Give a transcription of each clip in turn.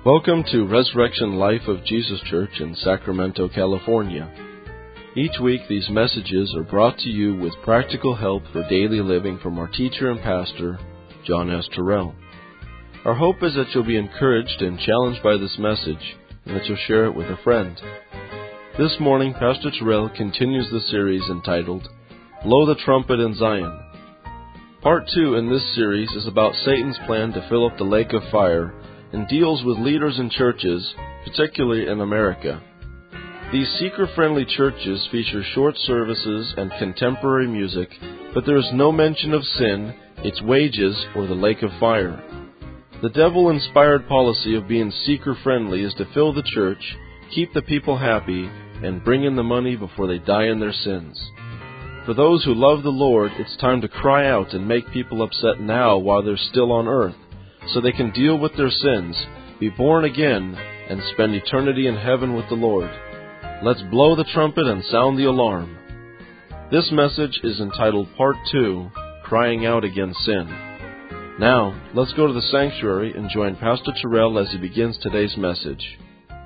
Welcome to Resurrection Life of Jesus Church in Sacramento, California. Each week these messages are brought to you with practical help for daily living from our teacher and pastor, John S. Terrell. Our hope is that you'll be encouraged and challenged by this message, and that you'll share it with a friend. This morning, Pastor Terrell continues the series entitled, Blow the Trumpet in Zion. Part 2 in this series is about Satan's plan to fill up the lake of fire and deals with leaders in churches, particularly in America. These seeker-friendly churches feature short services and contemporary music, but there is no mention of sin, its wages, or the lake of fire. The devil-inspired policy of being seeker-friendly is to fill the church, keep the people happy, and bring in the money before they die in their sins. For those who love the Lord, it's time to cry out and make people upset now while they're still on earth, so they can deal with their sins, be born again, and spend eternity in heaven with the Lord. Let's blow the trumpet and sound the alarm. This message is entitled Part 2, Crying Out Against Sin. Now, let's go to the sanctuary and join Pastor Terrell as he begins today's message.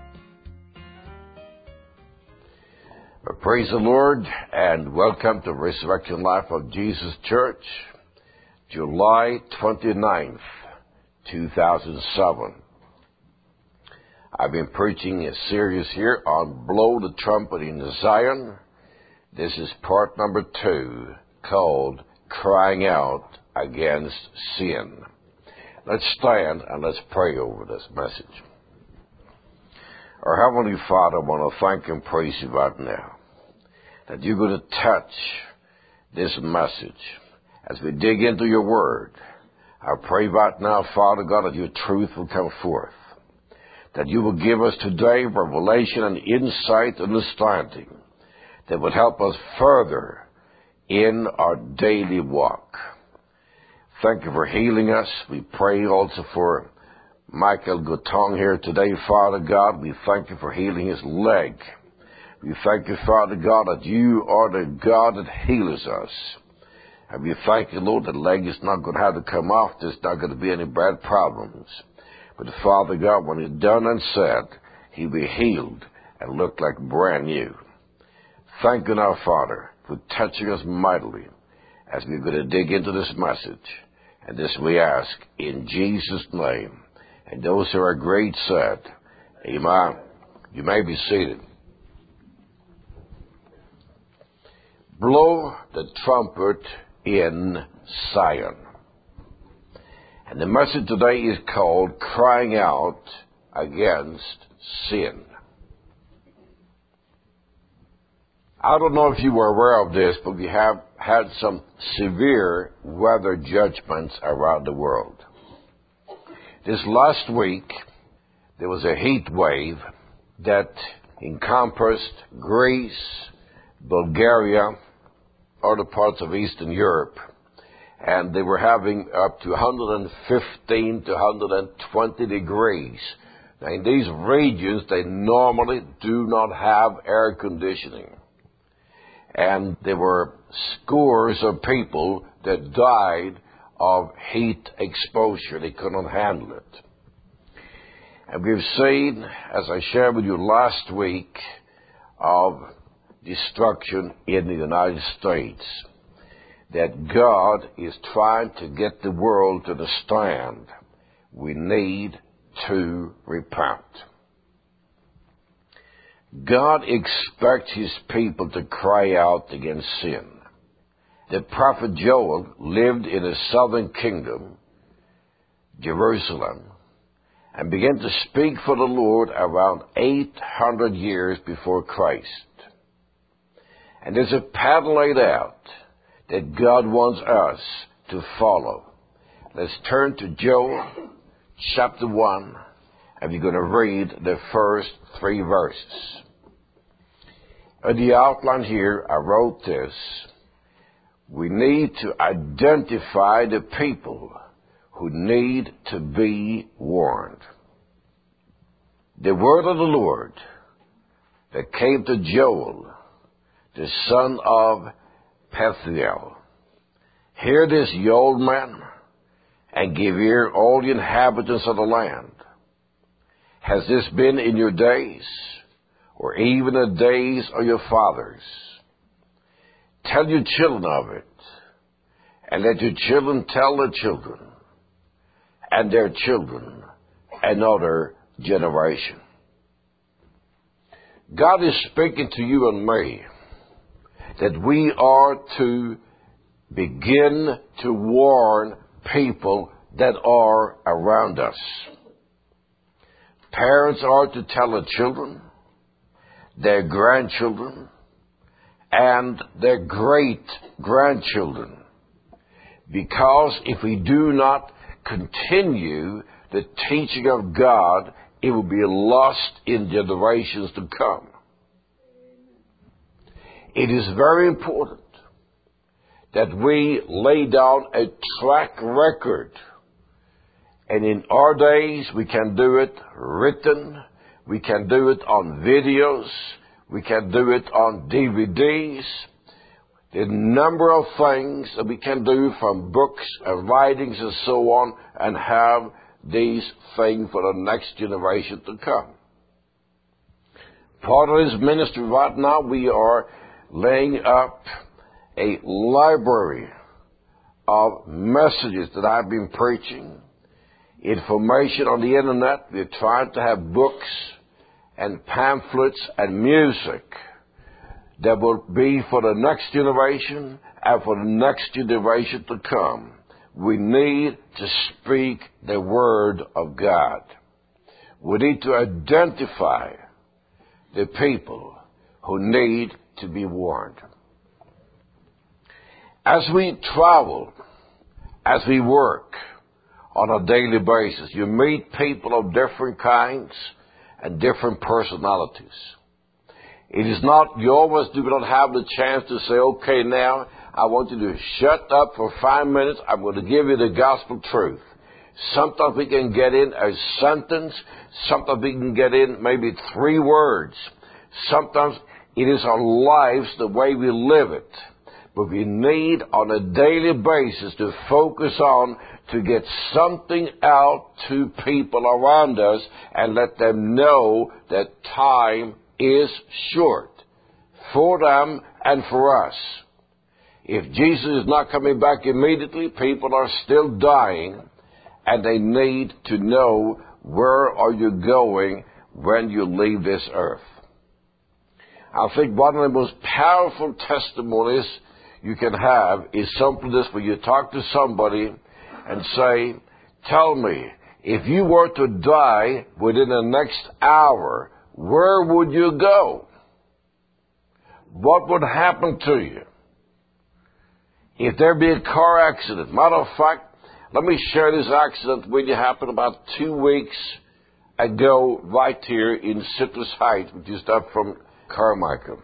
Praise the Lord, and welcome to Resurrection Life of Jesus Church, July 29th, 2007. I've been preaching a series here on Blow the Trumpet in Zion. This is part number 2, called Crying Out Against Sin. Let's stand and let's pray over this message. Our Heavenly Father, I want to thank and praise you right now that you're going to touch this message as we dig into your word. I pray right now, Father God, that your truth will come forth, that you will give us today revelation and insight and understanding that would help us further in our daily walk. Thank you for healing us. We pray also for Michael Gutong here today, Father God. We thank you for healing his leg. We thank you, Father God, that you are the God that heals us. And we thank you, Lord, that the leg is not going to have to come off. There's not going to be any bad problems. But Father God, when it's done and said, he'll be healed and look like brand new. Thank you now, Father, for touching us mightily as we're going to dig into this message. And this we ask in Jesus' name. And those who are great said, Amen. You may be seated. Blow the trumpet in Zion. And the message today is called Crying Out Against Sin. I don't know if you were aware of this, but we have had some severe weather judgments around the world. This last week, there was a heat wave that encompassed Greece, Bulgaria, other parts of Eastern Europe, and they were having up to 115 to 120 degrees. Now, in these regions, they normally do not have air conditioning. And there were scores of people that died of heat exposure. They couldn't handle it. And we've seen, as I shared with you last week, of destruction in the United States, that God is trying to get the world to understand we need to repent. God expects his people to cry out against sin. The prophet Joel lived in the southern kingdom, Jerusalem, and began to speak for the Lord around 800 years before Christ. And there's a pattern laid out that God wants us to follow. Let's turn to Joel chapter 1, and we're going to read the first 3 verses. In the outline here, I wrote this: we need to identify the people who need to be warned. The word of the Lord that came to Joel, the son of Pethuel. Hear this, ye old men, and give ear all the inhabitants of the land. Has this been in your days, or even the days of your fathers? Tell your children of it, and let your children tell their children, and their children, another generation. God is speaking to you and me that we are to begin to warn people that are around us. Parents are to tell their children, their grandchildren, and their great-grandchildren. Because if we do not continue the teaching of God, it will be lost in generations to come. It is very important that we lay down a track record. And in our days, we can do it written, we can do it on videos, we can do it on DVDs. The number of things that we can do from books and writings and so on, and have these things for the next generation to come. Part of this ministry right now, we are laying up a library of messages that I've been preaching, information on the internet. We're trying to have books and pamphlets and music that will be for the next generation and for the next generation to come. We need to speak the Word of God. We need to identify the people who need to be warned. As we travel, as we work on a daily basis, you meet people of different kinds and different personalities. It is not, you always do not have the chance to say, okay, now I want you to shut up for 5 minutes. I'm going to give you the gospel truth. Sometimes we can get in a sentence. Sometimes we can get in maybe 3 words. Sometimes it is our lives, the way we live it. But we need on a daily basis to focus on to get something out to people around us and let them know that time is short for them and for us. If Jesus is not coming back immediately, people are still dying, and they need to know, where are you going when you leave this earth? I think one of the most powerful testimonies you can have is simply this, where you talk to somebody and say, tell me, if you were to die within the next hour, where would you go? What would happen to you? If there be a car accident. Matter of fact, let me share this accident with you. Happened about 2 weeks ago right here in Citrus Heights, which is up from Carmichael.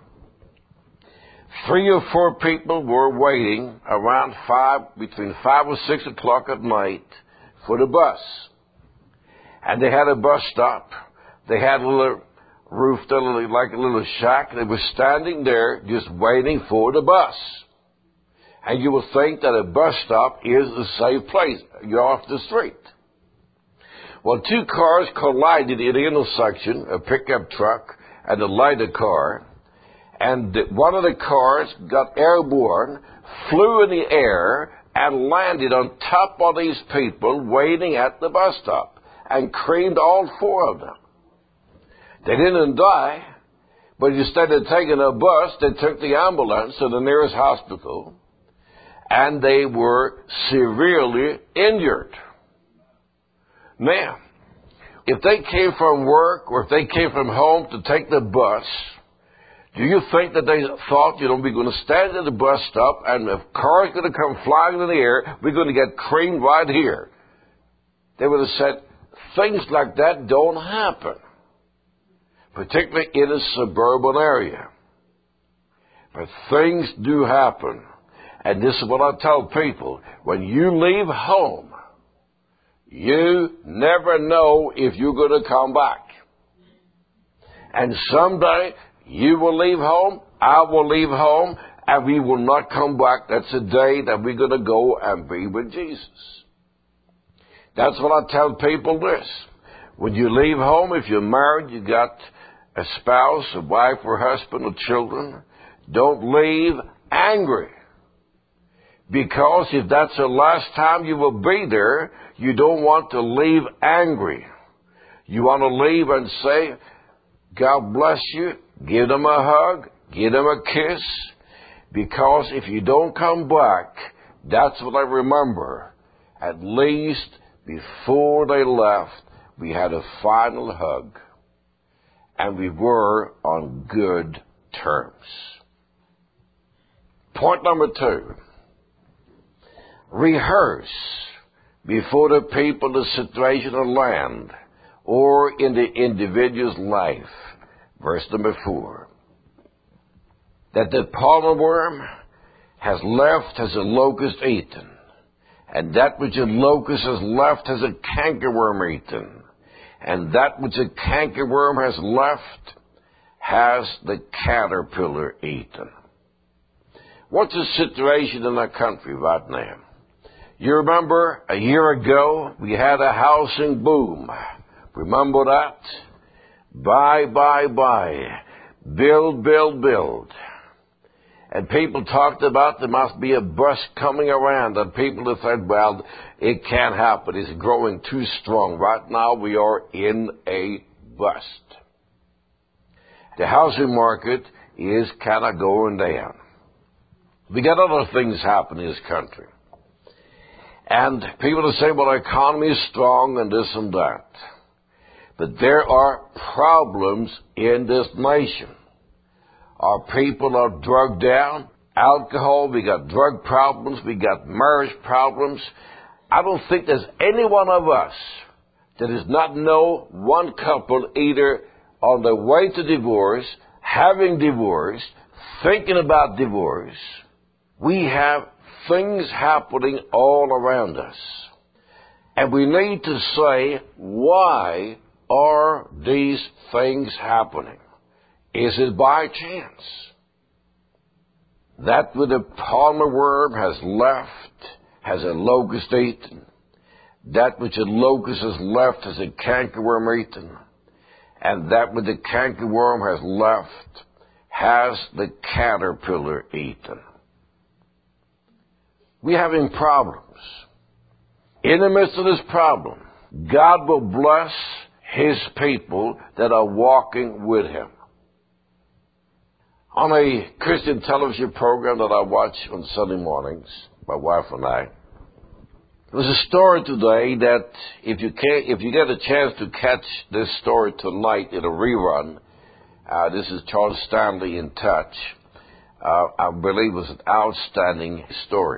3 or 4 people were waiting around between 5 or 6 o'clock at night for the bus. And they had a bus stop. They had a little roof, like a little shack. They were standing there just waiting for the bus. And you would think that a bus stop is a safe place. You're off the street. Well, 2 cars collided in the intersection, a pickup truck and a lighter car. And one of the cars got airborne, flew in the air, and landed on top of these people waiting at the bus stop, and creamed all 4 of them. They didn't die, but instead of taking a bus, they took the ambulance to the nearest hospital, and they were severely injured. Now, if they came from work or if they came from home to take the bus, do you think that they thought, we're going to stand at the bus stop and if cars going to come flying in the air, we're going to get creamed right here? They would have said, things like that don't happen, particularly in a suburban area. But things do happen. And this is what I tell people. When you leave home, you never know if you're going to come back. And someday you will leave home, I will leave home, and we will not come back. That's the day that we're going to go and be with Jesus. That's what I tell people this. When you leave home, if you're married, you got a spouse, a wife or husband or children, don't leave angry. Because if that's the last time you will be there, you don't want to leave angry. You want to leave and say, God bless you, give them a hug, give them a kiss, because if you don't come back, that's what I remember. At least before they left, we had a final hug, and we were on good terms. Point number 2. Rehearse before the people, the situation, or land, or in the individual's life. Verse number 4. That the palmer worm has left has a locust eaten, and that which a locust has left has a cankerworm eaten, and that which a cankerworm has left has the caterpillar eaten. What's the situation in our country right now? You remember a year ago we had a housing boom. Remember that? Buy, buy, buy. Build, build, build. And people talked about there must be a bust coming around, and people have said, well, it can't happen. It's growing too strong. Right now we are in a bust. The housing market is kind of going down. We got other things happening in this country. And people are saying, well, our economy is strong and this and that. But there are problems in this nation. Our people are drugged down. Alcohol, we got drug problems, we got marriage problems. I don't think there's any one of us that does not know one couple either on their way to divorce, having divorced, thinking about divorce. We have things happening all around us. And we need to say, why are these things happening? Is it by chance? That which the palmer worm has left has a locust eaten. That which a locust has left has a cankerworm eaten. And that which the cankerworm has left has the caterpillar eaten. We're having problems. In the midst of this problem, God will bless His people that are walking with Him. On a Christian television program that I watch on Sunday mornings, my wife and I, there's a story today that if you get a chance to catch this story tonight in a rerun, this is Charles Stanley in Touch. I believe it was an outstanding story.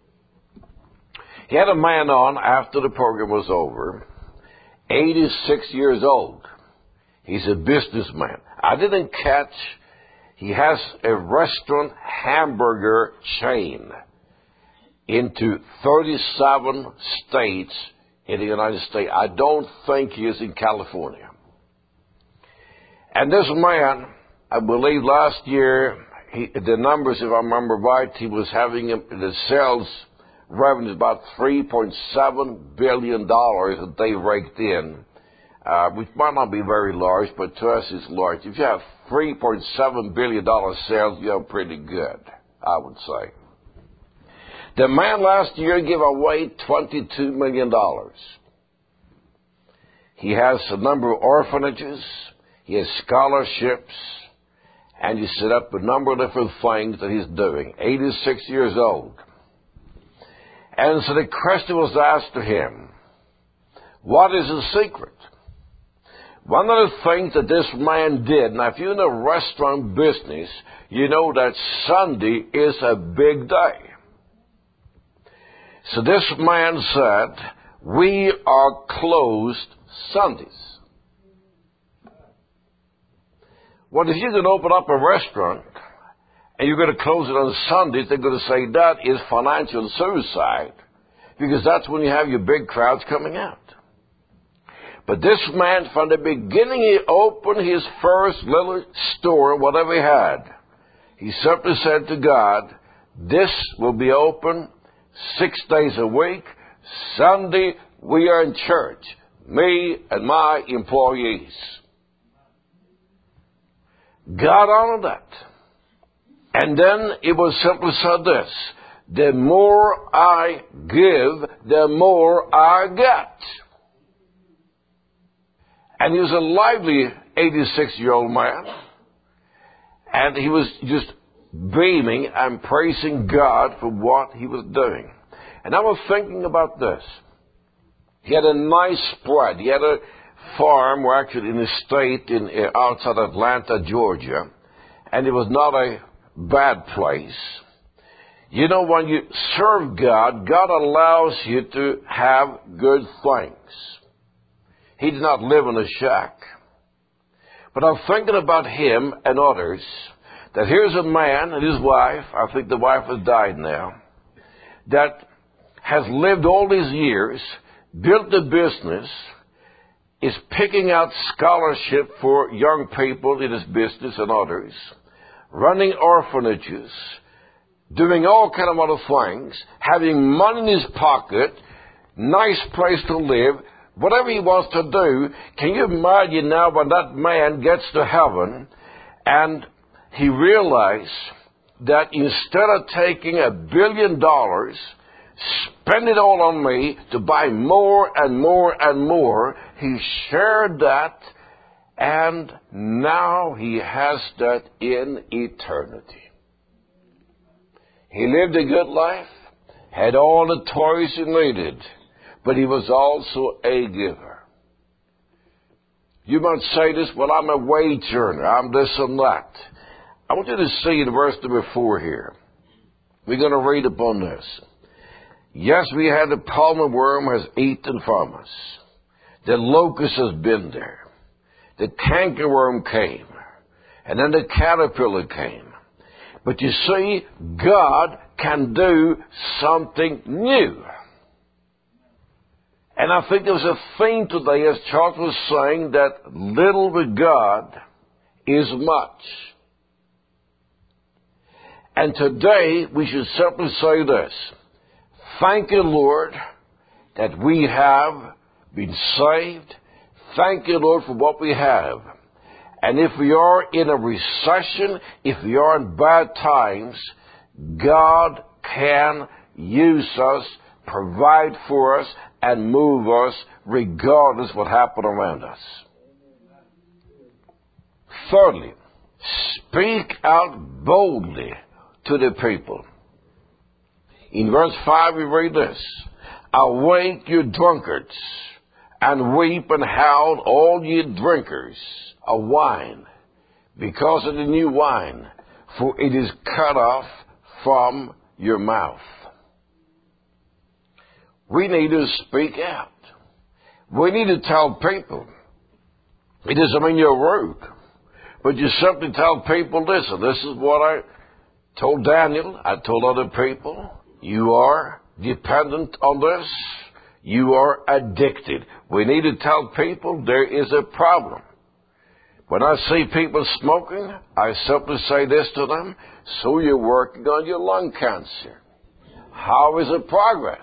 He had a man on after the program was over, 86 years old. He's a businessman. I didn't catch, he has a restaurant hamburger chain into 37 states in the United States. I don't think he is in California. And this man, I believe last year, the numbers, if I remember right, he was having the sales revenue about $3.7 billion that they raked in, which might not be very large, but to us it's large. If you have $3.7 billion sales, you're pretty good, I would say. The man last year gave away $22 million. He has a number of orphanages, he has scholarships, and he set up a number of different things that he's doing. 86 years old. And so the question was asked to him, what is the secret? One of the things that this man did, now if you're in the restaurant business, you know that Sunday is a big day. So this man said, we are closed Sundays. Well, if you can open up a restaurant and you're going to close it on Sundays, they're going to say that is financial suicide, because that's when you have your big crowds coming out. But this man, from the beginning, he opened his first little store, whatever he had. He simply said to God, this will be open 6 days a week. Sunday, we are in church. me and my employees. God honored that. And then it was simply said this: the more I give, the more I get. And he was a lively 86-year-old man. And he was just beaming and praising God for what he was doing. And I was thinking about this. He had a nice spread. He had a farm, or actually in a state outside Atlanta, Georgia. And it was not a bad place. You know, when you serve God, God allows you to have good things. He did not live in a shack. But I'm thinking about him and others, that here's a man and his wife, I think the wife has died now, that has lived all these years, built a business, is picking out scholarship for young people in his business and others, running orphanages, doing all kind of other things, having money in his pocket, nice place to live, whatever he wants to do. Can you imagine now when that man gets to heaven and he realized that instead of taking $1 billion, spend it all on me to buy more and more and more, he shared that, and now he has that in eternity. He lived a good life, had all the toys he needed, but he was also a giver. You might say this: well, I'm a wage earner, I'm this and that. I want you to see in verse number 4 here. We're going to read upon this. Yes, we had the palmer worm has eaten from us. The locust has been there. The cankerworm came. And then the caterpillar came. But you see, God can do something new. And I think there's a theme today, as Charles was saying, that little with God is much. And today we should simply say this: thank you, Lord, that we have been saved. Thank you, Lord, for what we have. And if we are in a recession, if we are in bad times, God can use us, provide for us, and move us regardless of what happens around us. Thirdly, speak out boldly to the people. In verse 5 we read this: awake, you drunkards, and weep and howl, all ye drinkers of wine, because of the new wine, for it is cut off from your mouth. We need to speak out. We need to tell people. It doesn't mean you're rude, but you simply tell people, listen, this is what I told Daniel, I told other people. You are dependent on this. You are addicted. We need to tell people there is a problem. When I see people smoking, I simply say this to them: so you're working on your lung cancer. How is it progress?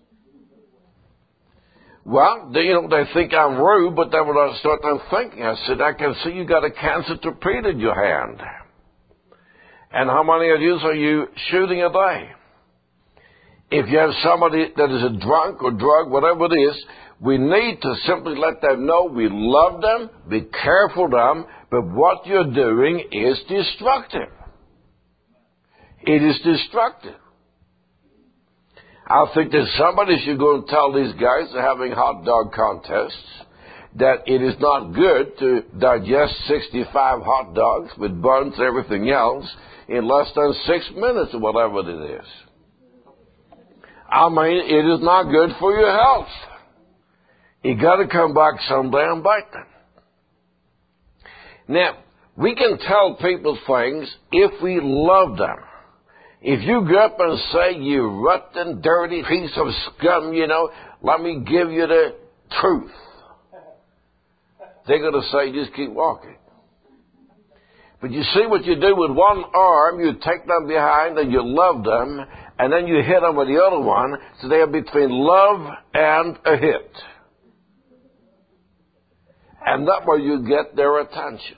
Well, they think I'm rude, but then when I start thinking, I said, I can see you got a cancer torpedo in your hand. And how many of you are you shooting a day? If you have somebody that is a drunk or drug, whatever it is, we need to simply let them know we love them, be careful of them, but what you're doing is destructive. It is destructive. I think that somebody should go and tell these guys that are having hot dog contests that it is not good to digest 65 hot dogs with buns and everything else in less than 6 minutes or whatever it is. I mean, it is not good for your health. You got to come back someday and bite them. Now, we can tell people things if we love them. If you go up and say, you rotten, dirty piece of scum, let me give you the truth, they're going to say, just keep walking. But you see what you do with one arm, you take them behind and you love them, and then you hit them with the other one, so they are between love and a hit. And that way you get their attention.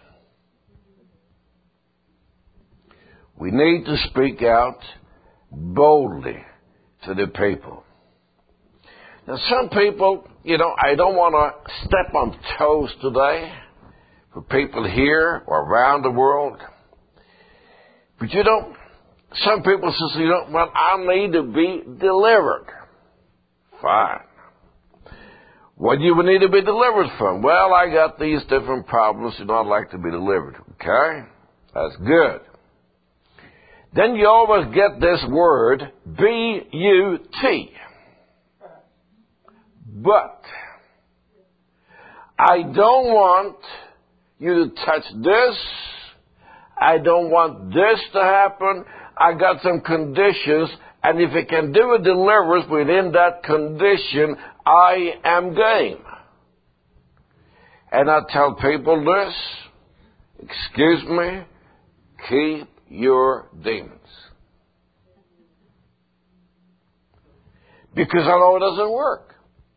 We need to speak out boldly to the people. Now some people, I don't want to step on toes today for people here or around the world. But some people say, well, I need to be delivered. Fine. What do you need to be delivered from? Well, I got these different problems, I'd like to be delivered. Okay? That's good. Then you always get this word, B-U-T. But I don't want you to touch this. I don't want this to happen. I got some conditions, and if it can do a deliverance within that condition, I am game. And I tell people this, excuse me, keep your demons. Because I know it doesn't work.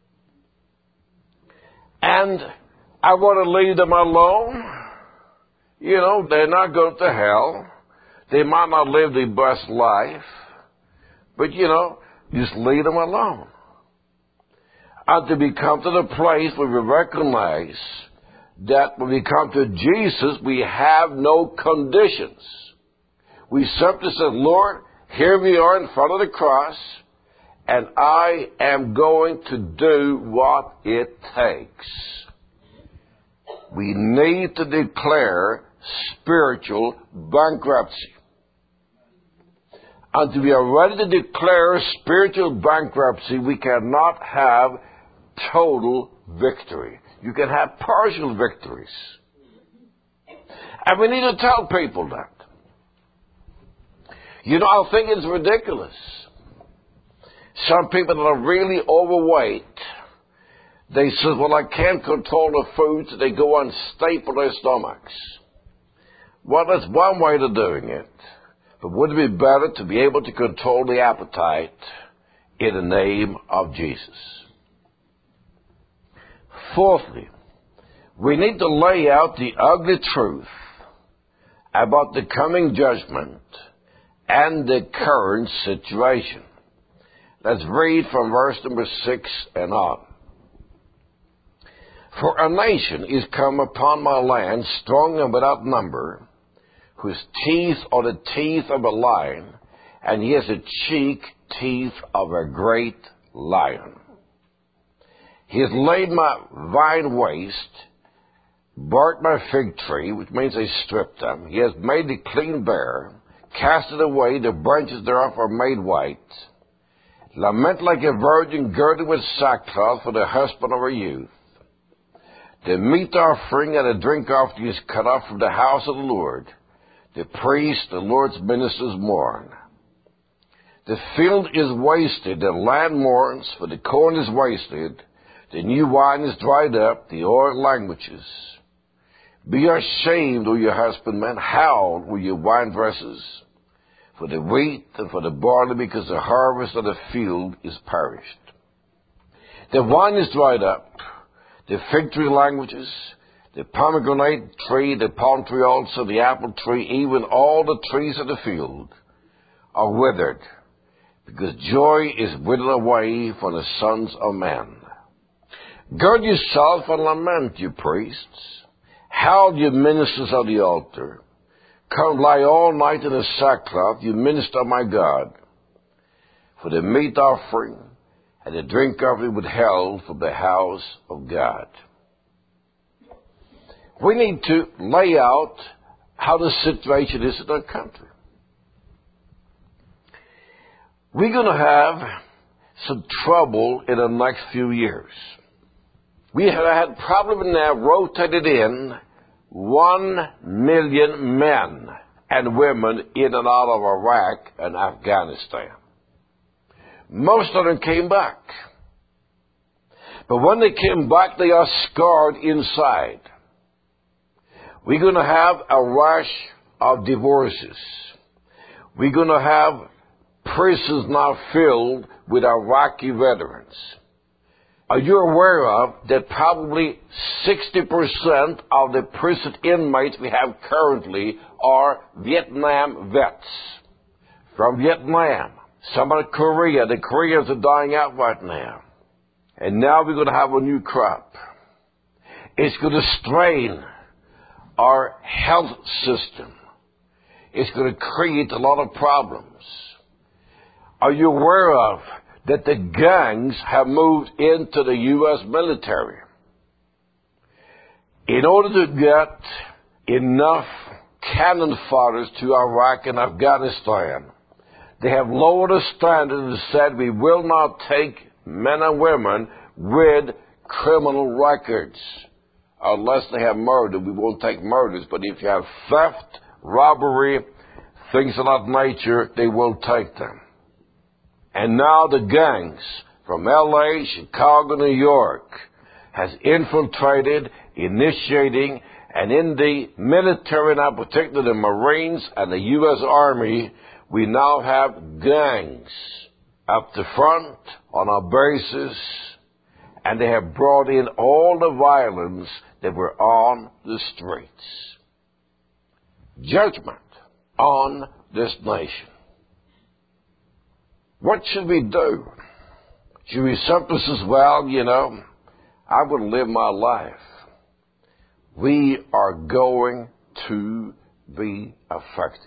And I want to leave them alone. They're not going to hell. They might not live the best life. But, just leave them alone. Until we come to the place where we recognize that when we come to Jesus, we have no conditions. We simply said, Lord, here we are in front of the cross, and I am going to do what it takes. We need to declare spiritual bankruptcy. Until we are ready to declare spiritual bankruptcy, we cannot have total victory. You can have partial victories. And we need to tell people that. I think it's ridiculous. Some people that are really overweight, they say, well, I can't control the food, so they go and staple their stomachs. Well, that's one way of doing it. But would it be better to be able to control the appetite in the name of Jesus? Fourthly, we need to lay out the ugly truth about the coming judgment and the current situation. Let's read from verse number 6 and on. For a nation is come upon my land, strong and without number, whose teeth are the teeth of a lion, and he has the cheek teeth of a great lion. He has laid my vine waste, barked my fig tree, which means they stripped them. He has made it clean bare, cast it away, the branches thereof are made white. Lament like a virgin girded with sackcloth for the husband of her youth. The meat offering and the drink offering is cut off from the house of the Lord. The priest, the Lord's ministers mourn. The field is wasted, the land mourns, for the corn is wasted. The new wine is dried up, the oil languishes. Be ashamed, O your husbandmen, howl, O your wine presses, for the wheat and for the barley, because the harvest of the field is perished. The wine is dried up, the fig tree languishes, the pomegranate tree, the palm tree also, the apple tree, even all the trees of the field are withered, because joy is withered away from the sons of men. Gird yourself and lament, you priests. Howl, you ministers of the altar. Come lie all night in the sackcloth, you minister of my God. For the meat offering and the drink offering withheld from the house of God. We need to lay out how the situation is in our country. We're going to have some trouble in the next few years. We have had probably now rotated in 1 million men and women in and out of Iraq and Afghanistan. Most of them came back. But when they came back, they are scarred inside. We're going to have a rush of divorces. We're going to have prisons now filled with Iraqi veterans. Are you aware of that probably 60% of the prison inmates we have currently are Vietnam vets from Vietnam? Some out of Korea. The Koreans are dying out right now. And now we're going to have a new crop. It's going to strain our health system. It's going to create a lot of problems. Are you aware of that the gangs have moved into the U.S. military? In order to get enough cannon fighters to Iraq and Afghanistan, they have lowered the standard and said we will not take men and women with criminal records. Unless they have murder, we won't take murders. But if you have theft, robbery, things of that nature, they will take them. And now the gangs from L.A., Chicago, New York has infiltrated, initiating, and in the military, now particularly the Marines and the U.S. Army, we now have gangs up the front on our bases, and they have brought in all the violence that were on the streets. Judgment on this nation. What should we do? Should we simply say, well, I'm going to live my life? We are going to be affected.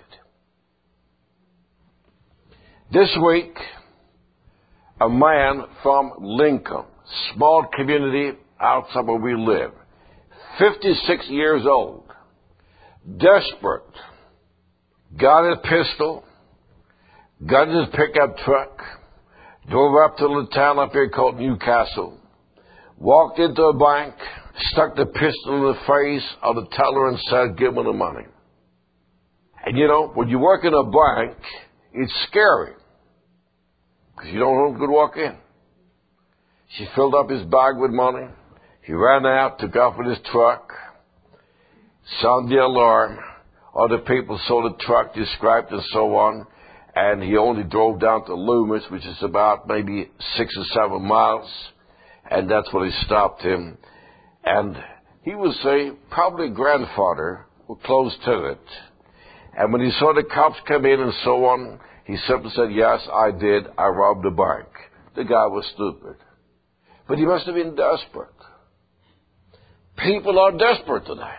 This week, a man from Lincoln, small community outside where we live, 56 years old, desperate, got a pistol, got in his pickup truck, drove up to a town up here called Newcastle, walked into a bank, stuck the pistol in the face of the teller and said, give me the money. And when you work in a bank, it's scary, because you don't know who's going to walk in. She filled up his bag with money. He ran out, took off with his truck, sounded the alarm. Other people saw the truck, described and so on. And he only drove down to Loomis, which is about maybe 6 or 7 miles. And that's when they stopped him. And he was probably a grandfather, or close to it. And when he saw the cops come in and so on, he simply said, yes, I did. I robbed a bank. The guy was stupid. But he must have been desperate. People are desperate today.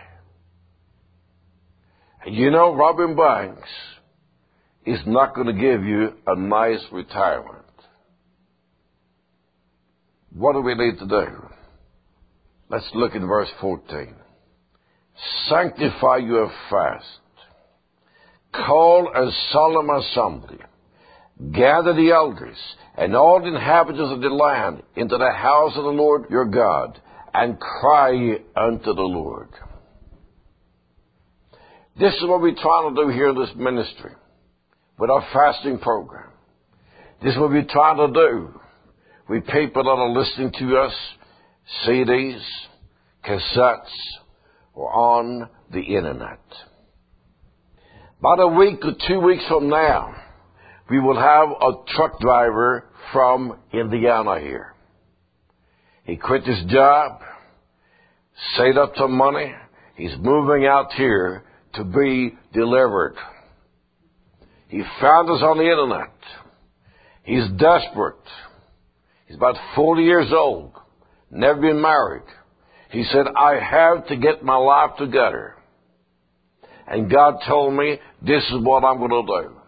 And robbing banks is not going to give you a nice retirement. What do we need to do? Let's look at verse 14. Sanctify your fast. Call a solemn assembly. Gather the elders and all the inhabitants of the land into the house of the Lord your God, and cry unto the Lord. This is what we're trying to do here in this ministry with our fasting program. This is what we're trying to do with people that are listening to us, CDs, cassettes, or on the internet. About a week or 2 weeks from now, we will have a truck driver from Indiana here. He quit his job, saved up some money. He's moving out here to be delivered. He found us on the internet. He's desperate. He's about 40 years old, never been married. He said, I have to get my life together. And God told me, this is what I'm going to do.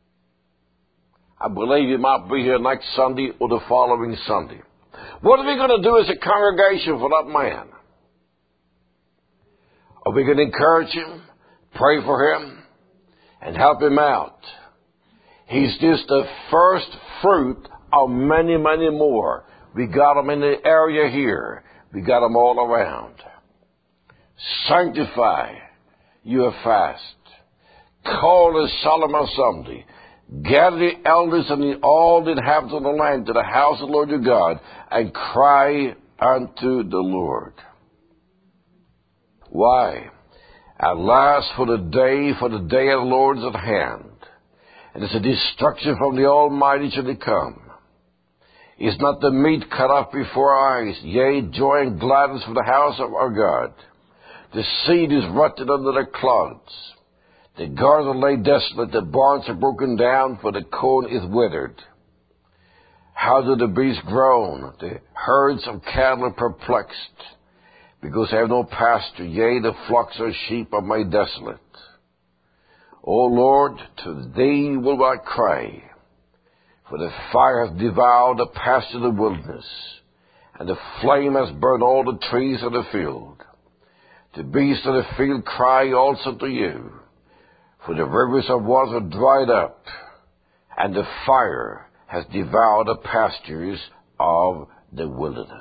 I believe you might be here next Sunday or the following Sunday. What are we going to do as a congregation for that man? Are we going to encourage him, pray for him, and help him out? He's just the first fruit of many, many more. We got them in the area here. We got them all around. Sanctify your fast. Call a solemn assembly. Gather the elders and all the inhabitants of the land to the house of the Lord your God, and cry unto the Lord. Why? At last, for the day of the Lord is at hand, and it's a destruction from the Almighty shall come. Is not the meat cut off before our eyes? Yea, joy and gladness for the house of our God. The seed is rotted under the clods. The garden lay desolate, the barns are broken down, for the corn is withered. How do the beasts groan? The herds of cattle are perplexed, because they have no pasture. Yea, the flocks of sheep are made desolate. O Lord, to thee will I cry, for the fire hath devoured the pasture of the wilderness, and the flame has burned all the trees of the field. The beasts of the field cry also to you, for the rivers of water are dried up, and the fire has devoured the pastures of the wilderness.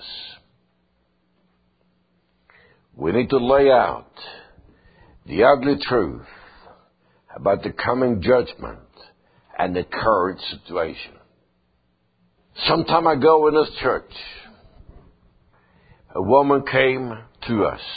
We need to lay out the ugly truth about the coming judgment and the current situation. Some time ago in this church, a woman came to us.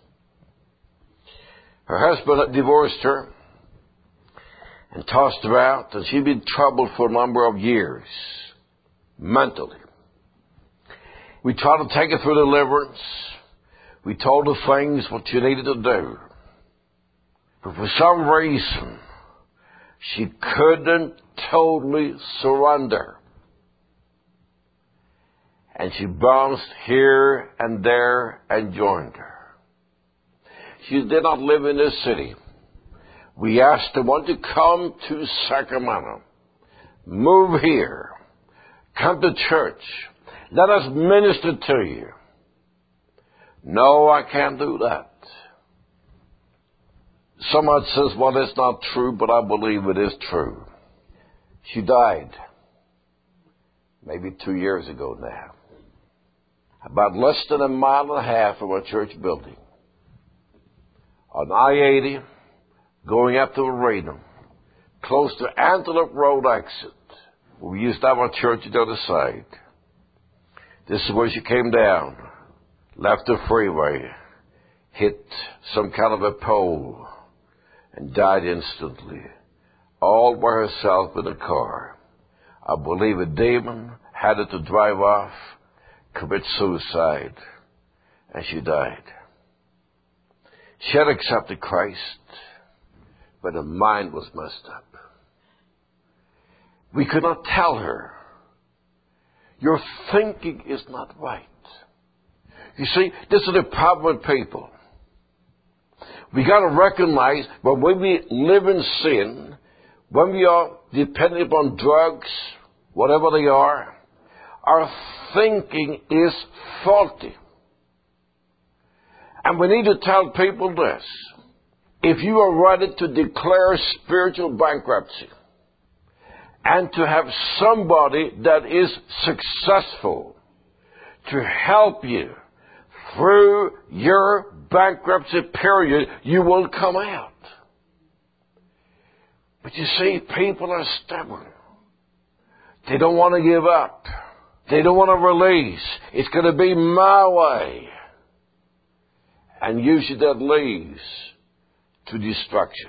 Her husband had divorced her and tossed her out, and she'd been troubled for a number of years, mentally. We tried to take her through deliverance. We told her things, what she needed to do. But for some reason, she couldn't totally surrender. And she bounced here and there and joined her. She did not live in this city. We asked her, want to come to Sacramento? Move here. Come to church. Let us minister to you. No, I can't do that. Someone says, well, that's not true, but I believe it is true. She died maybe 2 years ago now. About less than a mile and a half from our church building. On I-80, going up to Arenum, close to Antelope Road exit, where we used to have our church on the other side. This is where she came down, left the freeway, hit some kind of a pole, and died instantly, all by herself in a car. I believe a demon had her to drive off, commit suicide, and she died. She had accepted Christ, but her mind was messed up. We could not tell her, your thinking is not right. You see, this is the problem with people. We got to recognize that when we live in sin, when we are dependent upon drugs, whatever they are, our thinking is faulty. And we need to tell people this. If you are ready to declare spiritual bankruptcy and to have somebody that is successful to help you through your bankruptcy period, you will come out. But you see, people are stubborn. They don't want to give up. They don't want to release. It's going to be my way. And usually that leads to destruction.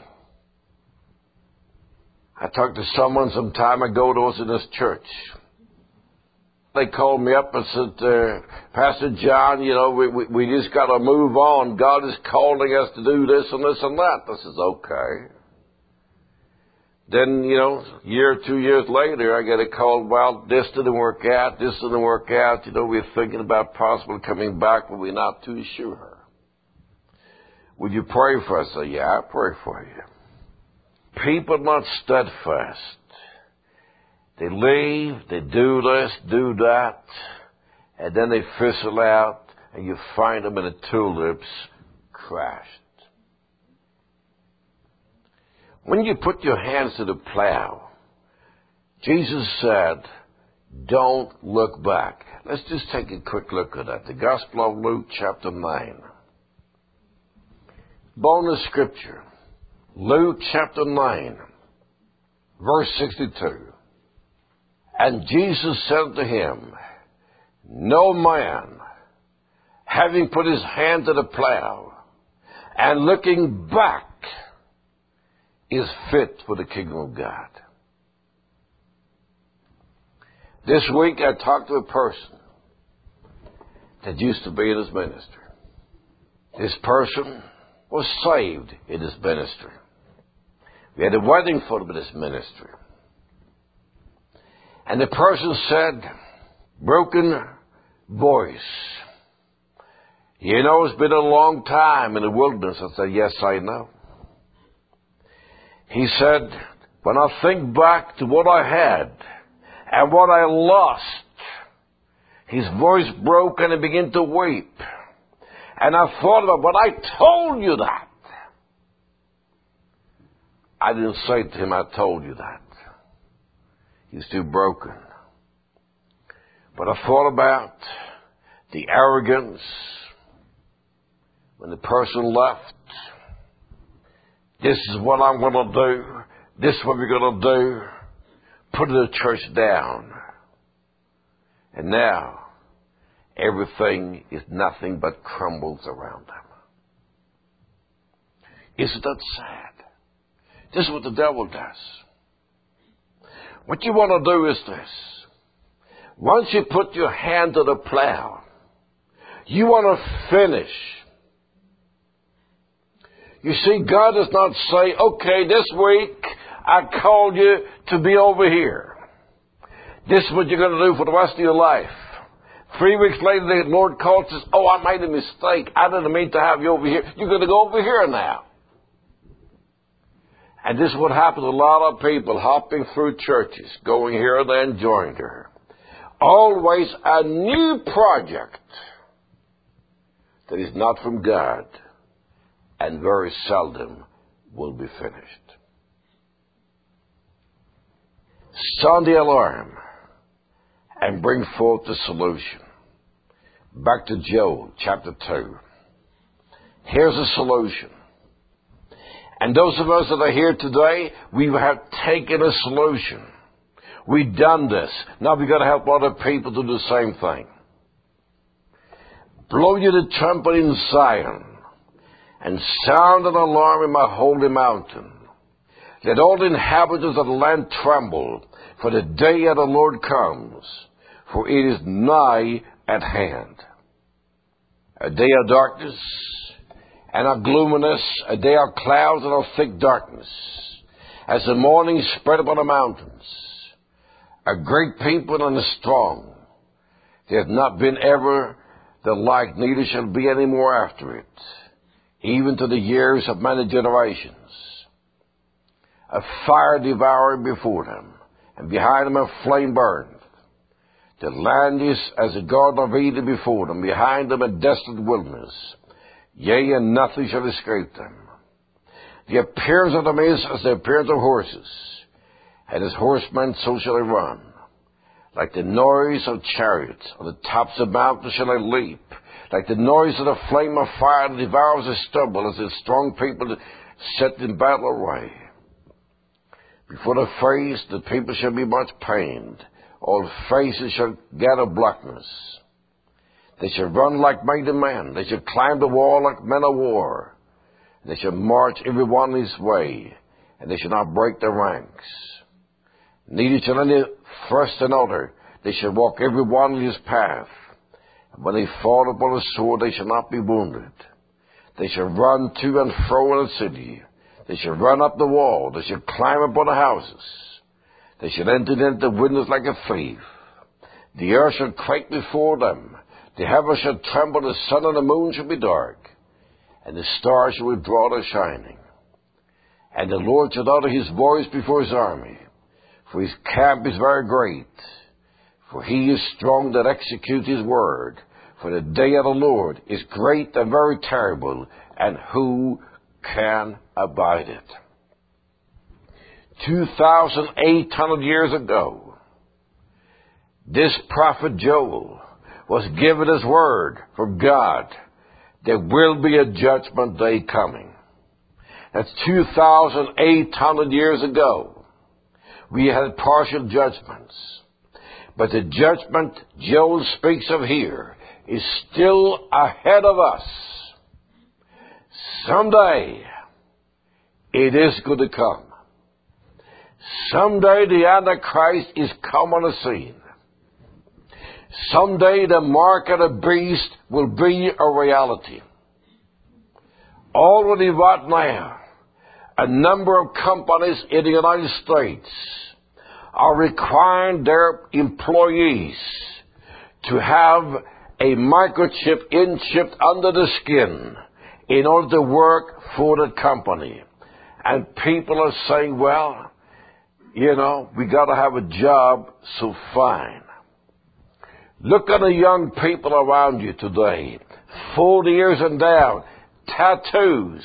I talked to someone some time ago that was in this church. They called me up and said, Pastor John, you know, we just got to move on. God is calling us to do this and this and that. I said, okay. Then, you know, a year or 2 years later, I get a call, well, this didn't work out, this didn't work out. You know, we're thinking about possibly coming back, but we're not too sure. Would you pray for us? I said, yeah, I pray for you. People are not steadfast. They leave, they do this, do that, and then they fizzle out, and you find them in the tulips crashed. When you put your hands to the plow, Jesus said, don't look back. Let's just take a quick look at that. The Gospel of Luke, chapter 9. Bonus scripture. Luke, chapter 9, verse 62. And Jesus said to him, no man, having put his hand to the plow and looking back, is fit for the kingdom of God. This week I talked to a person that used to be in his ministry. This person was saved in his ministry. We had a wedding for him in his ministry. And the person said, broken voice. You know, it's been a long time in the wilderness. I said, yes, I know. He said, when I think back to what I had and what I lost, his voice broke and he began to weep. And I thought about, but I told you that. I didn't say to him, I told you that. He's too broken. But I thought about the arrogance when the person left. This is what I'm going to do. This is what we're going to do. Put the church down. And now, everything is nothing but crumbles around them. Isn't that sad? This is what the devil does. What you want to do is this. Once you put your hand to the plow, you want to finish. You see, God does not say, okay, this week I called you to be over here. This is what you're going to do for the rest of your life. 3 weeks later, the Lord calls us, oh, I made a mistake. I didn't mean to have you over here. You're going to go over here now. And this is what happens to a lot of people hopping through churches, going here and then joining her. Always a new project that is not from God and very seldom will be finished. Sound the alarm and bring forth the solution. Back to Joel chapter 2. Here's the solution. And those of us that are here today, we have taken a solution. We've done this. Now we've got to help other people do the same thing. Blow you the trumpet in Zion and sound an alarm in my holy mountain. Let all the inhabitants of the land tremble, for the day of the Lord comes, for it is nigh at hand. A day of darkness and of gloominess, a day of clouds and of thick darkness, as the morning spread upon the mountains. A great people and a strong. There hath not been ever the like, neither shall be any more after it, even to the years of many generations. A fire devouring before them, and behind them a flame burneth. The land is as a garden of Eden before them, behind them a desolate wilderness. Yea, and nothing shall escape them. The appearance of them is as the appearance of horses, and as horsemen so shall they run. Like the noise of chariots, on the tops of mountains shall they leap. Like the noise of the flame of fire that devours the stubble, as the strong people set in battle array. Before the face, the people shall be much pained. All faces shall gather blackness. They shall run like mighty men. They shall climb the wall like men of war. They shall march every one his way, and they shall not break their ranks. Neither shall any thrust another. They shall walk every one in his path. And when they fall upon the sword, they shall not be wounded. They shall run to and fro in the city. They shall run up the wall. They shall climb upon the houses. They shall enter into the windows like a thief. The earth shall quake before them. The heavens shall tremble. The sun and the moon shall be dark. And the stars shall withdraw their shining. And the Lord shall utter his voice before his army. For his camp is very great. For he is strong that executes his word. For the day of the Lord is great and very terrible. And who can abide it? 2,800 years ago, this prophet Joel was given his word from God. There will be a judgment day coming. That's 2,800 years ago. We had partial judgments. But the judgment Joel speaks of here is still ahead of us. Someday, it is going to come. Someday the Antichrist is come on the scene. Someday the mark of the beast will be a reality. Already right now, a number of companies in the United States are requiring their employees to have a microchip in-chipped under the skin in order to work for the company. And people are saying, well, we got to have a job, so fine. Look at the young people around you today, 40 years and down, tattoos,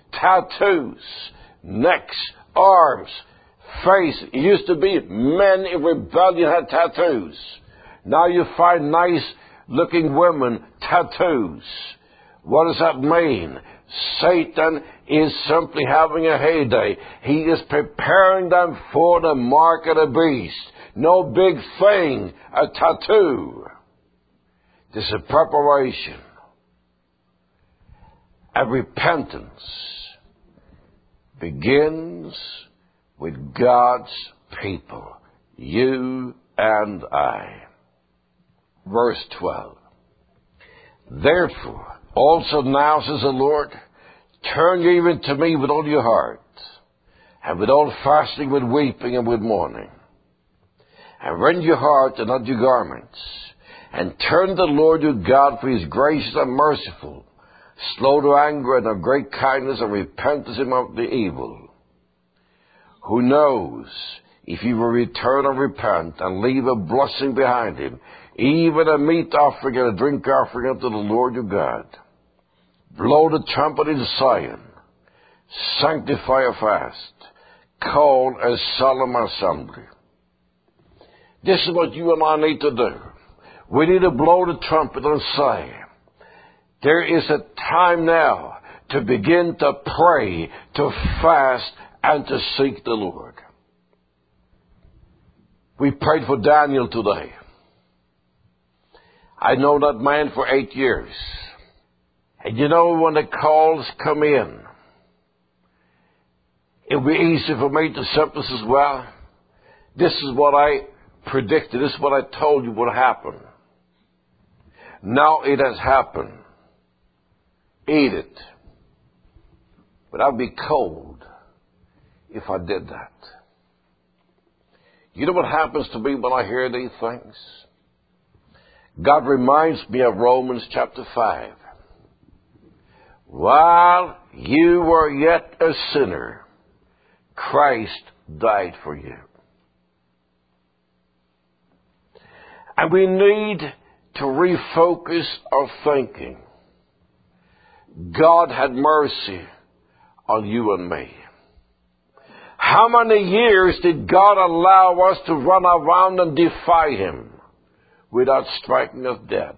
necks, arms, face. It used to be men in rebellion had tattoos. Now you find nice-looking women, tattoos. What does that mean? Satan is simply having a heyday. He is preparing them for the mark of the beast. No big thing, a tattoo. This is a preparation. And repentance begins with God's people, you and I. Verse 12. Therefore, also now, says the Lord, turn ye even to me with all your heart, and with all fasting, with weeping, and with mourning. And rend your heart and not your garments, and turn to the Lord your God, for he is gracious and merciful, slow to anger, and of great kindness, and repenteth him of the evil. Who knows if he will return and repent, and leave a blessing behind him, even a meat offering and a drink offering unto the Lord your God. Blow the trumpet in Zion, sanctify a fast, call a solemn assembly. This is what you and I need to do. We need to blow the trumpet and say, there is a time now to begin to pray, to fast, and to seek the Lord. We prayed for Daniel today. I know that man for 8 years. And when the calls come in, it'll be easy for me to simply say, well, this is what I predicted. This is what I told you would happen. Now it has happened. Eat it. But I'd be cold if I did that. You know what happens to me when I hear these things? God reminds me of Romans chapter 5. While you were yet a sinner, Christ died for you. And we need to refocus our thinking. God had mercy on you and me. How many years did God allow us to run around and defy him without striking us dead?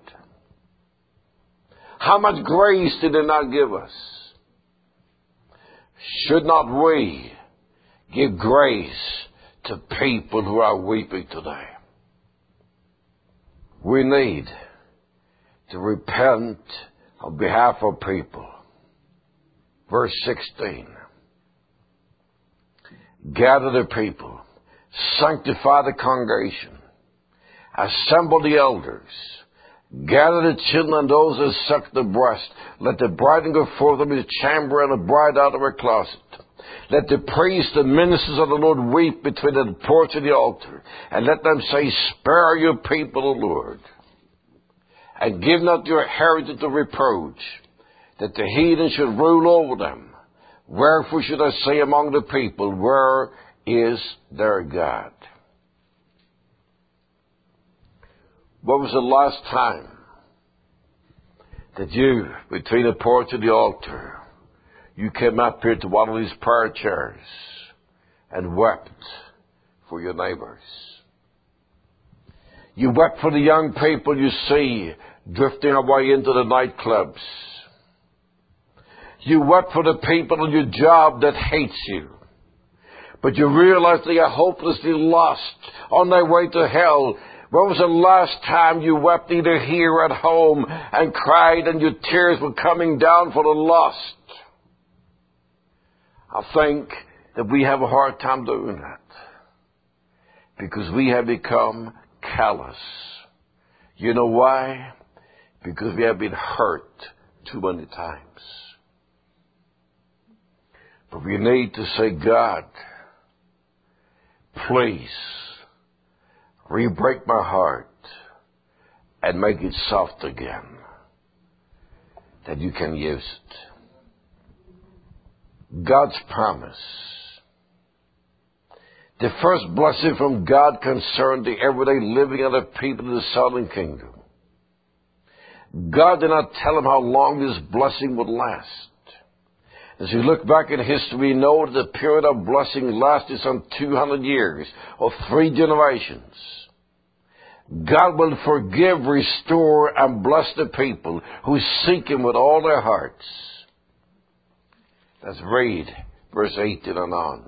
How much grace did he not give us? Should not we give grace to people who are weeping today? We need to repent on behalf of people. Verse 16. Gather the people, sanctify the congregation, assemble the elders, gather the children and those that suck the breast. Let the bride go forth of his chamber and the bride out of her closet. Let the priests and ministers of the Lord weep between the porch and the altar, and let them say, spare your people, O Lord, and give not your heritage to reproach, that the heathen should rule over them. Wherefore should I say among the people, where is their God? What was the last time that you, between the porch and the altar, you came up here to one of these prayer chairs and wept for your neighbors? You wept for the young people you see drifting away into the nightclubs. You wept for the people on your job that hates you. But you realize they are hopelessly lost on their way to hell. When was the last time you wept either here or at home and cried and your tears were coming down for the lost? I think that we have a hard time doing that because we have become callous You know why? Because we have been hurt too many times. But we need to say, God, please re-break my heart and make it soft again, that you can use it. God's promise. The first blessing from God concerned the everyday living of the people of the southern kingdom. God did not tell them how long this blessing would last. As we look back in history, we know that the period of blessing lasted some 200 years, or 3 generations. God will forgive, restore, and bless the people who seek Him with all their hearts. Let's read verse 18 and on.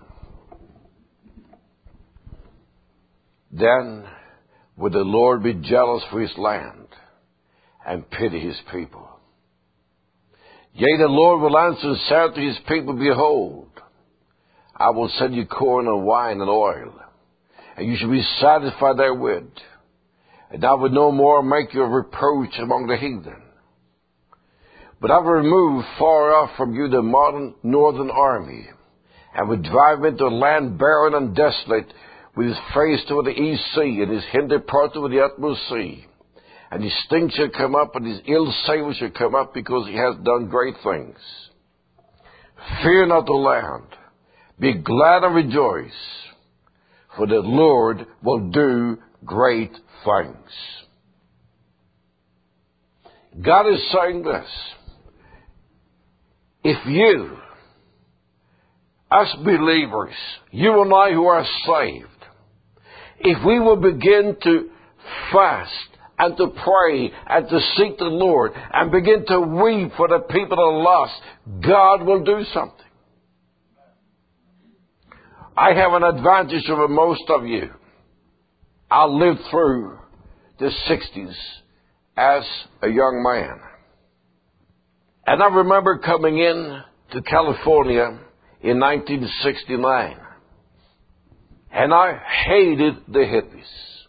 Then would the Lord be jealous for His land and pity His people. Yea, the Lord will answer and say to His people, behold, I will send you corn and wine and oil, and you shall be satisfied therewith. And I will no more make you a reproach among the heathen. But I will remove far off from you the modern northern army, and will drive him into a land barren and desolate, with his face toward the east sea, and his hinder part toward the utmost sea. And his stink shall come up, and his ill savor shall come up, because he has done great things. Fear not the land. Be glad and rejoice, for the Lord will do great things. God is saying this. If you, us believers, you and I who are saved, if we will begin to fast and to pray and to seek the Lord and begin to weep for the people that are lost, God will do something. I have an advantage over most of you. I lived through the 60s as a young man. And I remember coming in to California in 1969. And I hated the hippies.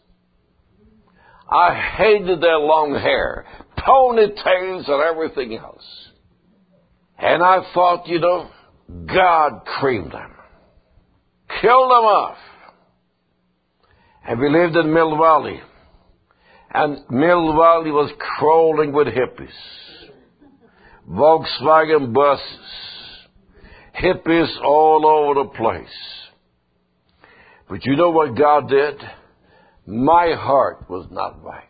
I hated their long hair, ponytails and everything else. And I thought, God creamed them. Killed them off. And we lived in Mill Valley. And Mill Valley was crawling with hippies. Volkswagen buses. Hippies all over the place. But you know what God did? My heart was not right.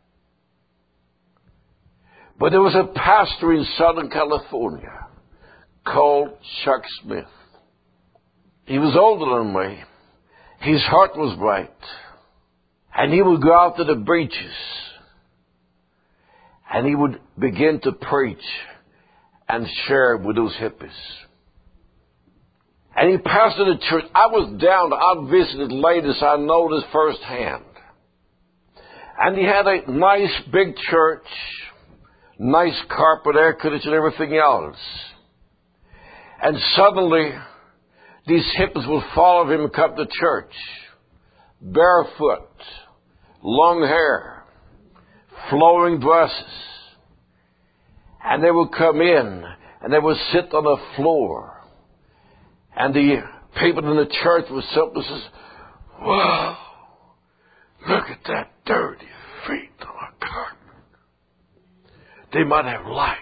But there was a pastor in Southern California called Chuck Smith. He was older than me. His heart was right. And he would go out to the beaches. And he would begin to preach and share with those hippies. And he pastored a church. I was down. I visited ladies I noticed firsthand. And he had a nice big church, nice carpet, air conditioning, everything else. And suddenly, these hippies would follow him and come to church. Barefoot, long hair, flowing dresses. And they would come in and they would sit on the floor. And the people in the church would simply say, "Wow, look at that dirty feet on the carpet. They might have lice."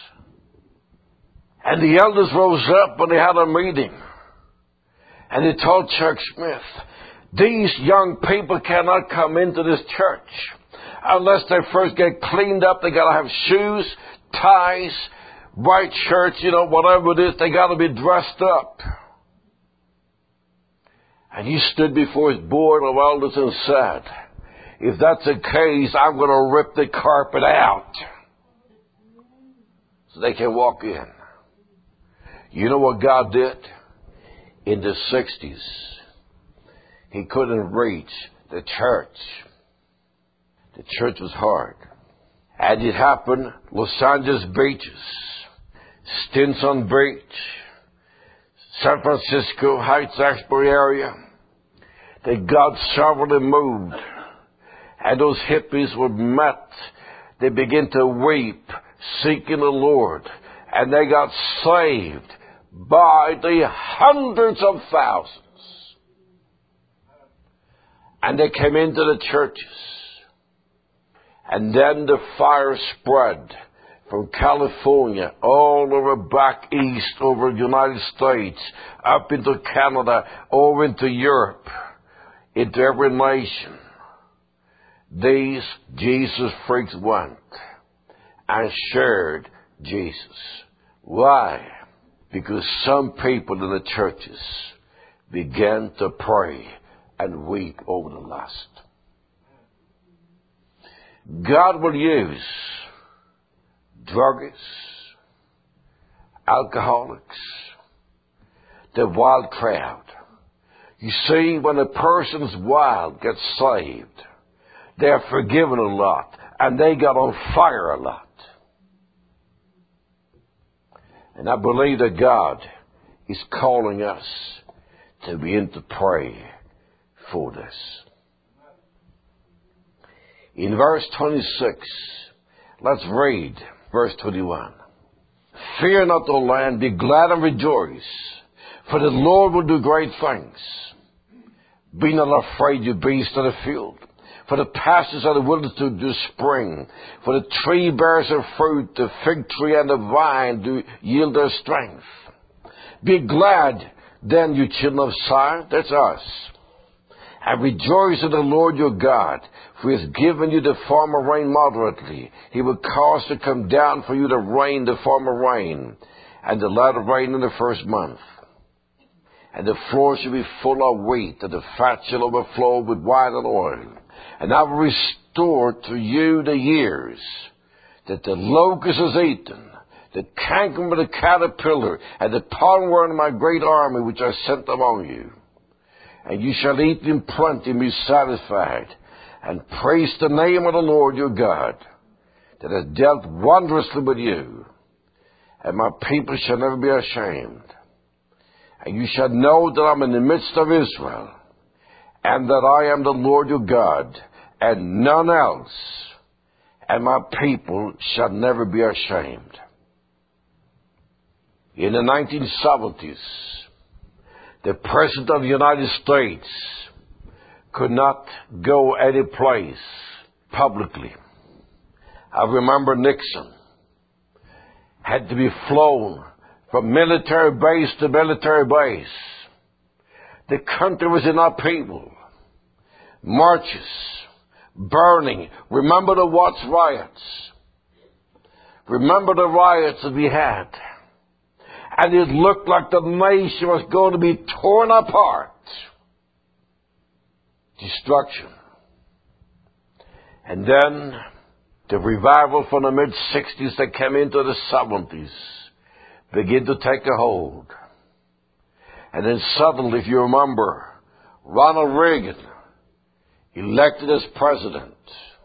And the elders rose up and they had a meeting. And they told Chuck Smith, these young people cannot come into this church unless they first get cleaned up. They got to have shoes, ties, white shirts, whatever it is. They got to be dressed up. And he stood before his board of elders and said, if that's the case, I'm going to rip the carpet out so they can walk in. You know what God did? In the 60s, he couldn't reach the church. The church was hard. And it happened, Los Angeles beaches, Stinson Beach, San Francisco Heights, Expo area, that God sovereignly moved And those hippies were met. They began to weep, seeking the Lord. And they got saved by the hundreds of thousands. And they came into the churches. And then the fire spread from California all over back east, over the United States, up into Canada, over into Europe, into every nation. These Jesus freaks went and shared Jesus. Why? Because some people in the churches began to pray and weep over the lost. God will use druggists, alcoholics, the wild crowd. You see, when a person's wild gets saved, they're forgiven a lot, and they got on fire a lot. And I believe that God is calling us to begin to pray for this. In verse 26, let's read verse 21. Fear not, O land, be glad and rejoice, for the Lord will do great things. Be not afraid, you beasts of the field, for the pastures of the wilderness do spring, for the tree bears her fruit, the fig tree and the vine do yield their strength. Be glad then, you children of Zion, that's us, and rejoice in the Lord your God, for he has given you the former rain moderately. He will cause to come down for you the rain, the former rain, and the latter rain in the first month. And the floor shall be full of wheat, and the fat shall overflow with wine and oil. And I will restore to you the years that the locust has eaten, the cankerworm and the caterpillar, and the palmerworm of my great army which I sent among you. And you shall eat in plenty and be satisfied, and praise the name of the Lord your God, that has dealt wondrously with you. And my people shall never be ashamed. And you shall know that I'm in the midst of Israel, and that I am the Lord your God, and none else, and my people shall never be ashamed. In the 1970s, the President of the United States could not go any place publicly. I remember Nixon had to be flown from military base to military base. The country was in upheaval. Marches, burning. Remember the Watts riots. Remember the riots that we had. And it looked like the nation was going to be torn apart. Destruction. And then the revival from the mid-60s that came into the 70s began to take a hold. And then suddenly, if you remember, Ronald Reagan elected as president.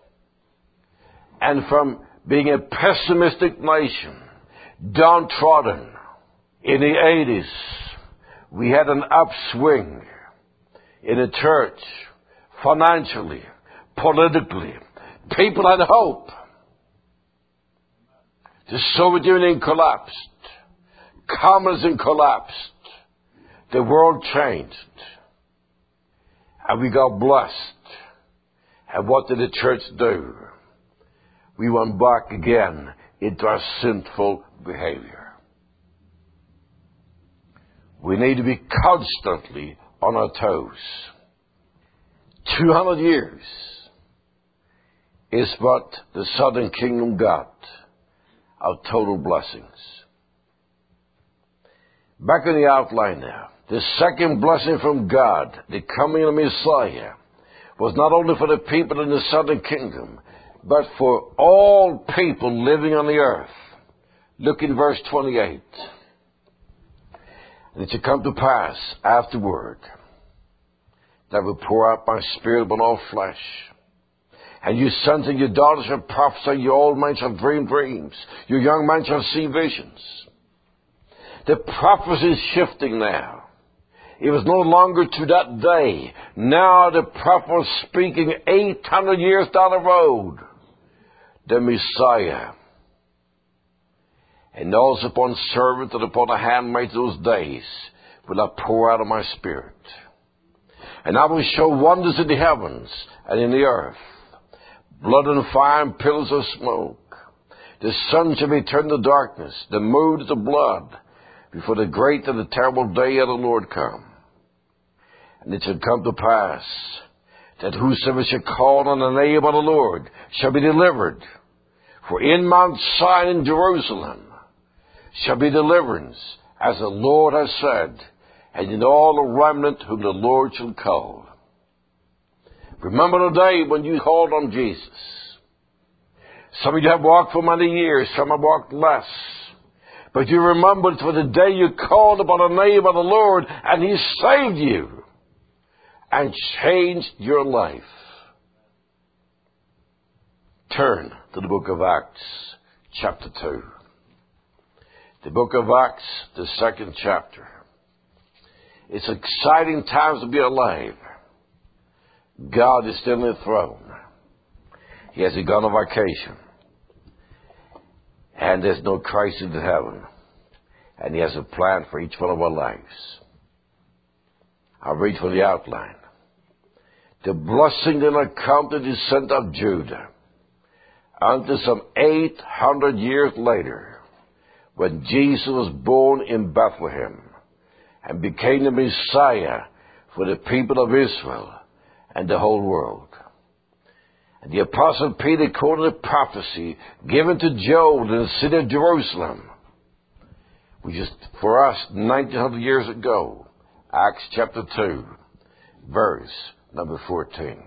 And from being a pessimistic nation, downtrodden, in the 80s, we had an upswing in the church, financially, politically. People had hope. The Soviet Union collapsed. Communism collapsed. The world changed. And we got blessed. And what did the church do? We went back again into our sinful behavior. We need to be constantly on our toes. 200 years is what the Southern Kingdom got of total blessings. Back in the outline now, the second blessing from God, the coming of Messiah, was not only for the people in the Southern Kingdom, but for all people living on the earth. Look in verse 28. And it shall come to pass afterward that I will pour out my spirit upon all flesh. And your sons and your daughters shall prophesy, your old men shall dream dreams, your young men shall see visions. The prophecy is shifting now. It was no longer to that day. Now the prophet was speaking 800 years down the road. The Messiah. And also upon servants and upon the handmaids those days will I pour out of my Spirit. And I will show wonders in the heavens and in the earth. Blood and fire and pillars of smoke. The sun shall be turned to darkness, the moon to blood, before the great and the terrible day of the Lord come. And it shall come to pass that whosoever shall call on the name of the Lord shall be delivered. For in Mount Zion in Jerusalem shall be deliverance, as the Lord has said, and in all the remnant whom the Lord shall call. Remember the day when you called on Jesus. Some of you have walked for many years, some have walked less. But you remember for the day you called upon the name of the Lord, and He saved you and changed your life. Turn to the book of Acts, chapter 2. The book of Acts, the 2nd chapter. It's exciting times to be alive. God is still in the throne. He hasn't gone on vacation. And there's no crisis in heaven. And He has a plan for each one of our lives. I'll read from the outline. The blessing that had come to the descent of Judah until some 800 years later, when Jesus was born in Bethlehem and became the Messiah for the people of Israel and the whole world. And the Apostle Peter quoted a prophecy given to Joel in the city of Jerusalem, which is for us 1900 years ago. Acts chapter 2, verse number 14.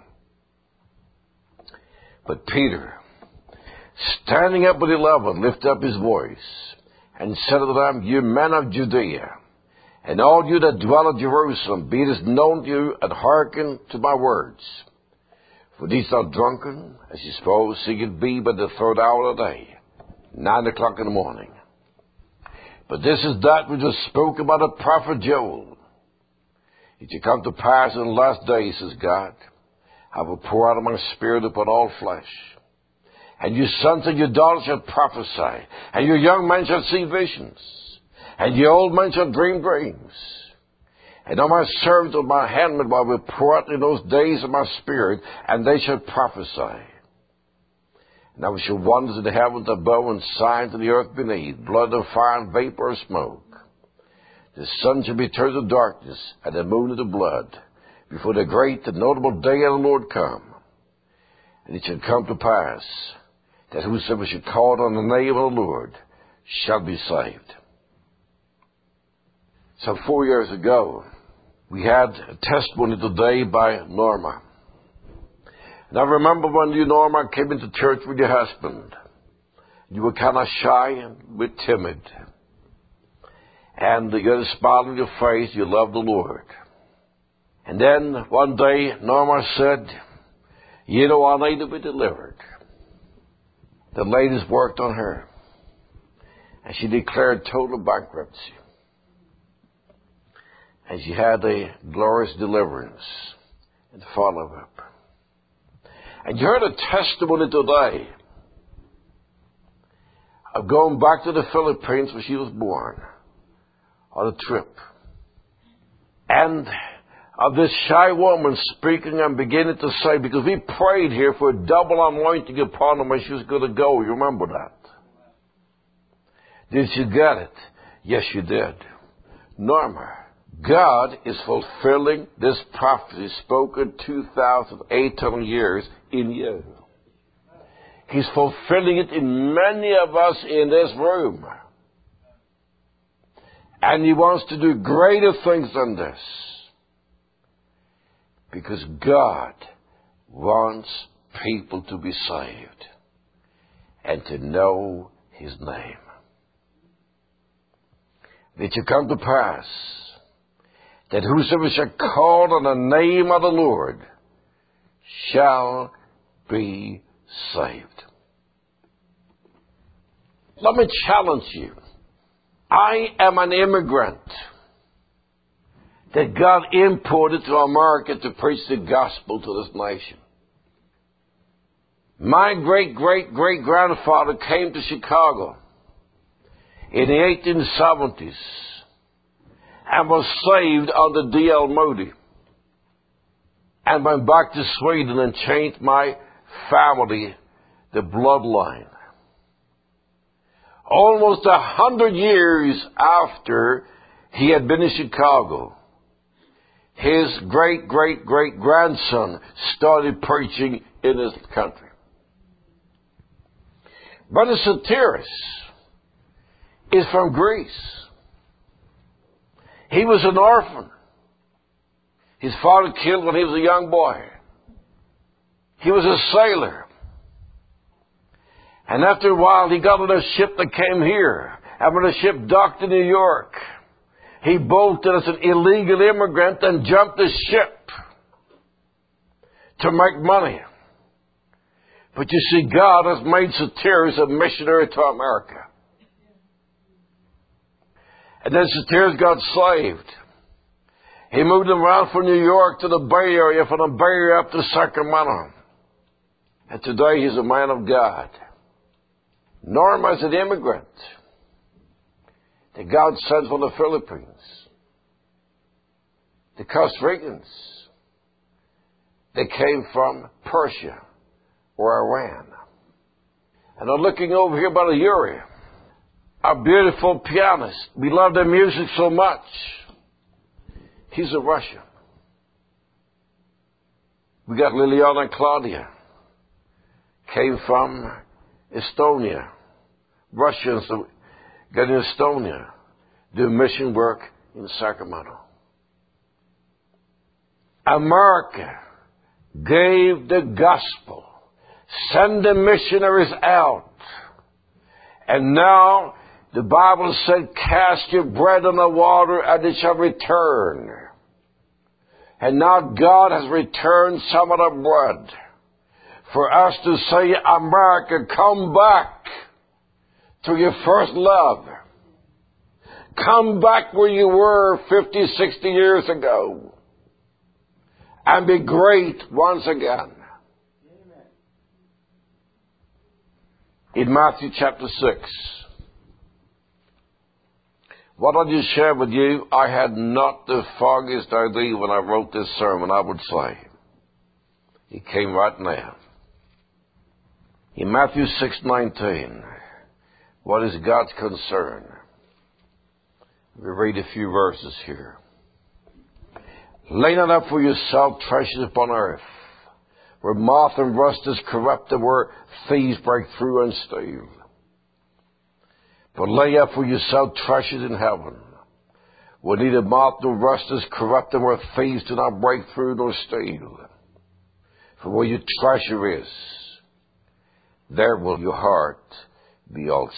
But Peter, standing up with 11, lifted up his voice and said to them, You men of Judea, and all you that dwell at Jerusalem, be this known to you, and hearken to my words. For these are drunken, as you suppose, seek it be but the 3rd hour of the day, 9 o'clock in the morning. But this is that which was spoken by the prophet Joel. It shall come to pass in the last days, says God, I will pour out of my Spirit upon all flesh. And your sons and your daughters shall prophesy, and your young men shall see visions, and your old men shall dream dreams. And on my servants and my handmaid I will pour out in those days of my Spirit, and they shall prophesy. And I will show wonders in the heavens above and signs in the earth beneath, blood and fire and vapor and smoke. The sun shall be turned to darkness, and the moon into blood, before the great and notable day of the Lord come. And it shall come to pass that whosoever shall call on the name of the Lord shall be saved. Some 4 years ago, we had a testimony today by Norma. And I remember when you, Norma, came into church with your husband. You were kind of shy and a bit timid. And you had a smile on your face. You loved the Lord. And then one day, Norma said, You know, I need to be delivered. The ladies worked on her. And she declared total bankruptcy. And she had a glorious deliverance and follow-up. And you heard a testimony today of going back to the Philippines where she was born on a trip. And of this shy woman speaking and beginning to say, because we prayed here for a double anointing upon her when she was going to go. You remember that? Did she get it? Yes, she did. Norma, God is fulfilling this prophecy spoken 2,800 years in you. He's fulfilling it in many of us in this room. And He wants to do greater things than this. Because God wants people to be saved and to know His name. It shall come to pass that whosoever shall call on the name of the Lord shall be saved. Let me challenge you. I am an immigrant. that God imported to America to preach the gospel to this nation. My great-great-great-grandfather came to Chicago in the 1870s and was saved under D.L. Moody and went back to Sweden and changed my family, the bloodline. Almost 100 years after he had been in Chicago, his great-great-great-grandson started preaching in his country. Brother Soteris is from Greece. He was an orphan. His father killed when he was a young boy. He was a sailor. And after a while, he got on a ship that came here. And when the ship docked in New York, he bolted as an illegal immigrant and jumped the ship to make money. But you see, God has made Soteris a missionary to America. And then Soteris got saved. He moved around from New York to the Bay Area, from the Bay Area up to Sacramento. And today he's a man of God. Norma is an immigrant that God sent from the Philippines. The Costa Ricans, they came from Persia or Iran. And I'm looking over here by the Yuri, a beautiful pianist. We love their music so much. He's a Russian. We got Liliana and Claudia. Came from Estonia. Russians got in Estonia. Do mission work in Sacramento. America gave the gospel. Send the missionaries out. And now the Bible said, cast your bread on the water and it shall return. And now God has returned some of the bread for us to say, America, come back to your first love. Come back where you were 50, 60 years ago. And be great once again. In Matthew chapter 6. What I just shared with you, I had not the foggiest idea when I wrote this sermon, I would say. It came right now. In Matthew 6:19, what is God's concern? We read a few verses here. Lay not up for yourself treasures upon earth, where moth and rust is corrupt and where thieves break through and steal. But lay up for yourself treasures in heaven, where neither moth nor rust is corrupt and where thieves do not break through nor steal. For where your treasure is, there will your heart be also.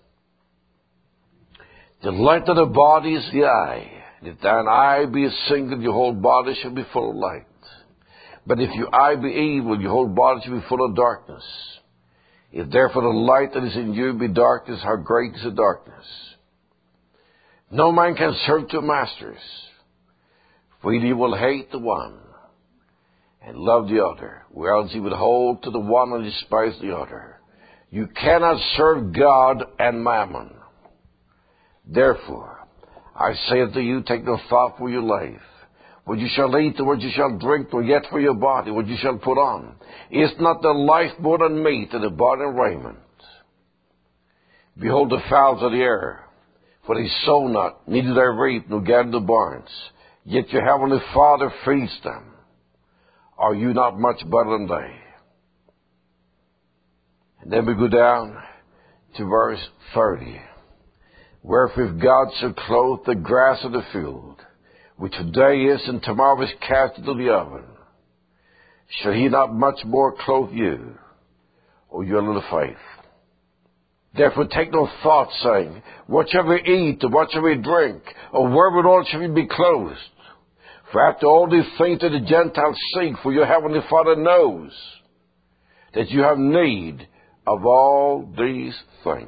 The light of the body is the eye. If thine eye be single, your whole body shall be full of light. But if your eye be evil, your whole body shall be full of darkness. If therefore the light that is in you be darkness, how great is the darkness? No man can serve two masters, for either he will hate the one and love the other, or else he would hold to the one and despise the other. You cannot serve God and mammon. Therefore, I say unto you, take no thought for your life, what you shall eat, or what you shall drink, or yet for your body, what you shall put on. Is not the life more than meat, and the body than raiment? Behold the fowls of the air, for they sow not, neither they reap, nor gather the barns, yet your heavenly Father feeds them. Are you not much better than they? And then we go down to verse 30. Wherefore if God shall clothe the grass of the field, which today is and tomorrow is cast into the oven, shall he not much more clothe you, O your little faith? Therefore take no thought, saying, what shall we eat, or what shall we drink, or wherewithal shall we be clothed? For after all these things that the Gentiles seek, for your heavenly Father knows that you have need of all these things.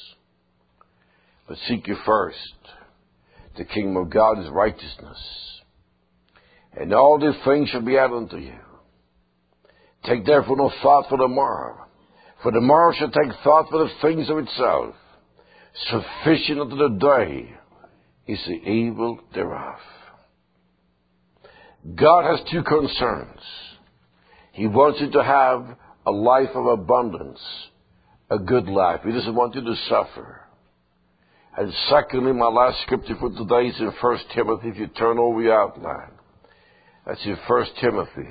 But seek ye first the kingdom of God, his righteousness, and all these things shall be added unto you. Take therefore no thought for tomorrow, for tomorrow shall take thought for the things of itself. Sufficient unto the day is the evil thereof. God has two concerns. He wants you to have a life of abundance, a good life. He doesn't want you to suffer. And secondly, my last scripture for today is in 1 Timothy. If you turn over your outline, that's in 1 Timothy.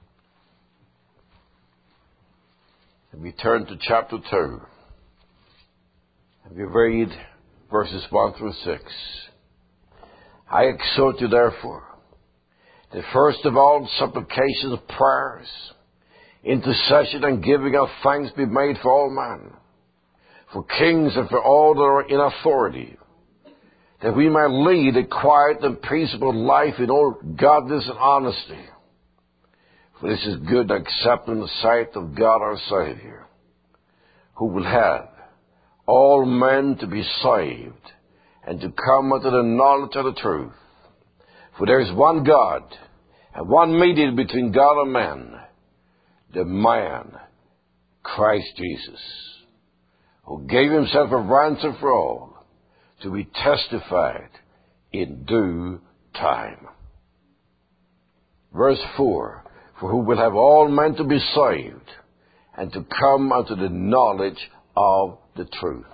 And we turn to chapter 2. And we read verses 1 through 6. I exhort you, therefore, that first of all supplications, prayers, intercession, and giving of thanks be made for all men, for kings and for all that are in authority, that we may lead a quiet and peaceable life in all godliness and honesty. For this is good and acceptable in the sight of God our Savior, who will have all men to be saved and to come unto the knowledge of the truth. For there is one God, and one mediator between God and man, the man, Christ Jesus, who gave himself a ransom for all, to be testified in due time. Verse 4, for who will have all men to be saved, and to come unto the knowledge of the truth.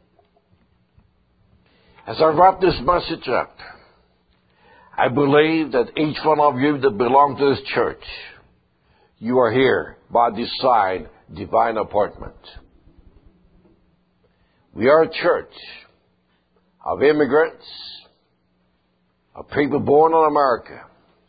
As I wrap this message up, I believe that each one of you that belong to this church, you are here by design, divine appointment. We are a church of immigrants, of people born in America.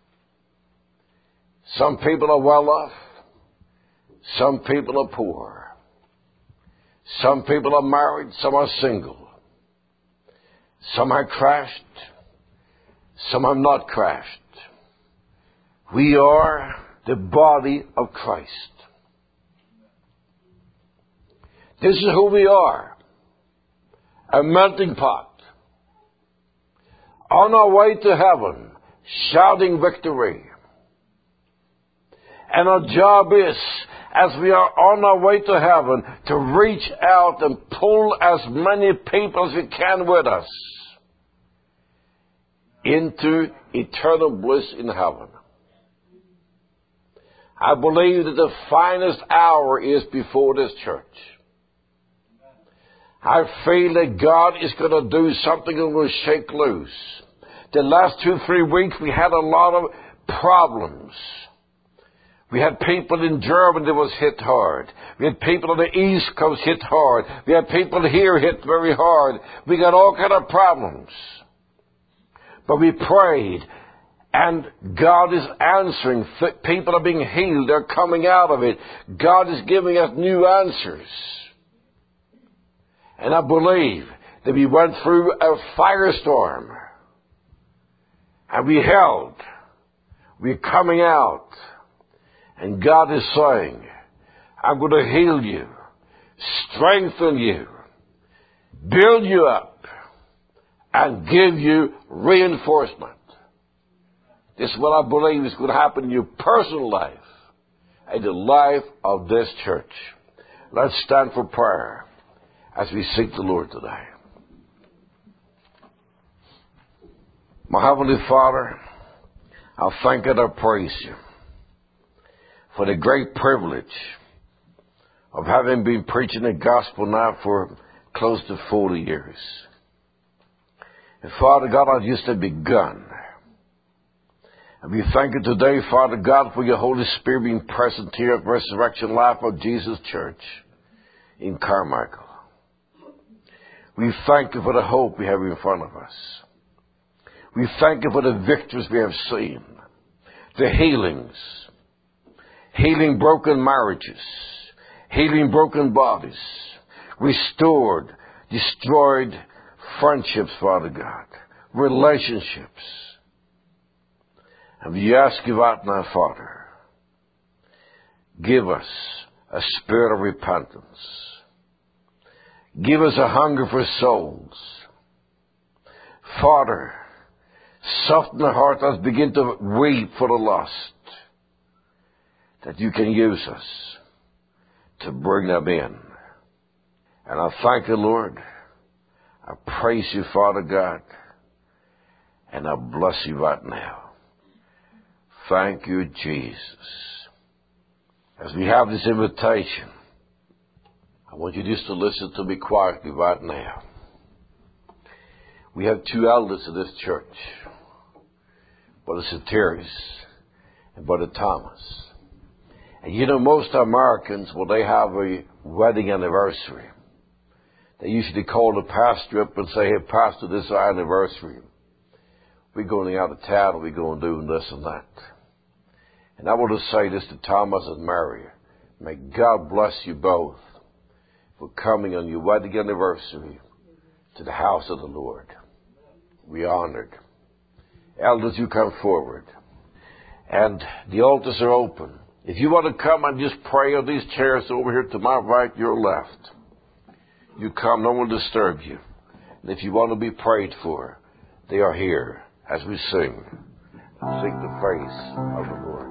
Some people are well off. Some people are poor. Some people are married. Some are single. Some have crashed. Some have not crashed. We are the body of Christ. This is who we are. A melting pot. On our way to heaven, shouting victory. And our job is, as we are on our way to heaven, to reach out and pull as many people as we can with us into eternal bliss in heaven. I believe that the finest hour is before this church. I feel that God is going to do something that will shake loose. The last 2-3 weeks we had a lot of problems. We had people in Germany that was hit hard. We had people on the East Coast hit hard. We had people here hit very hard. We got all kind of problems. But we prayed, and God is answering. People are being healed. They're coming out of it. God is giving us new answers. And I believe that we went through a firestorm. And we held. We're coming out. And God is saying, I'm going to heal you, strengthen you, build you up, and give you reinforcement. This is what I believe is going to happen in your personal life and the life of this church. Let's stand for prayer as we seek the Lord today. My Heavenly Father, I thank and I praise you for the great privilege of having been preaching the gospel now for close to 40 years. And Father God, I've just begun. And we thank you today, Father God, for your Holy Spirit being present here at Resurrection Life of Jesus Church in Carmichael. We thank you for the hope we have in front of us. We thank you for the victories we have seen, the healings, healing broken marriages, healing broken bodies, restored, destroyed friendships, Father God, relationships. And we ask you right now, Father, give us a spirit of repentance. Give us a hunger for souls. Father, Soften the heart. Let's begin to weep for the lost. That you can use us to bring them in. And I thank you, Lord. I praise you, Father God. And I bless you right now. Thank you, Jesus. As we have this invitation, I want you just to listen to me quietly right now. We have two elders of this church, Brother Soterius and Brother Thomas. And you know, most Americans, when they have a wedding anniversary, they usually call the pastor up and say, hey, Pastor, this is our anniversary. We're going out of town and we're going to do this and that. And I want to say this to Thomas and Mary. May God bless you both for coming on your wedding anniversary to the house of the Lord. We honored. Elders, you come forward. And the altars are open. If you want to come and just pray on these chairs over here to my right, your left, you come, no one will disturb you. And if you want to be prayed for, they are here as we sing. Seek the face of the Lord.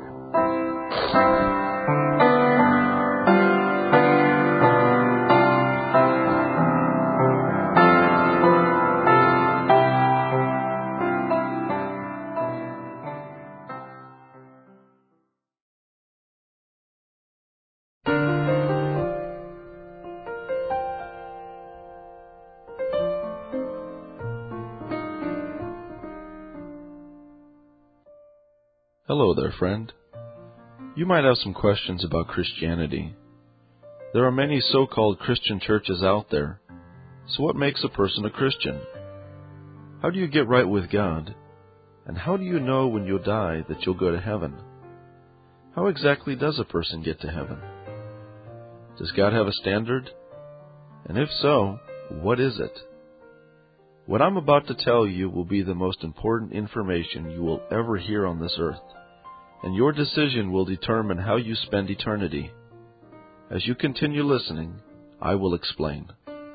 Hello there, friend. You might have some questions about Christianity. There are many so-called Christian churches out there. So what makes a person a Christian? How do you get right with God? And how do you know when you'll die that you'll go to heaven? How exactly does a person get to heaven? Does God have a standard? And if so, what is it? What I'm about to tell you will be the most important information you will ever hear on this earth, and your decision will determine how you spend eternity. As you continue listening, I will explain.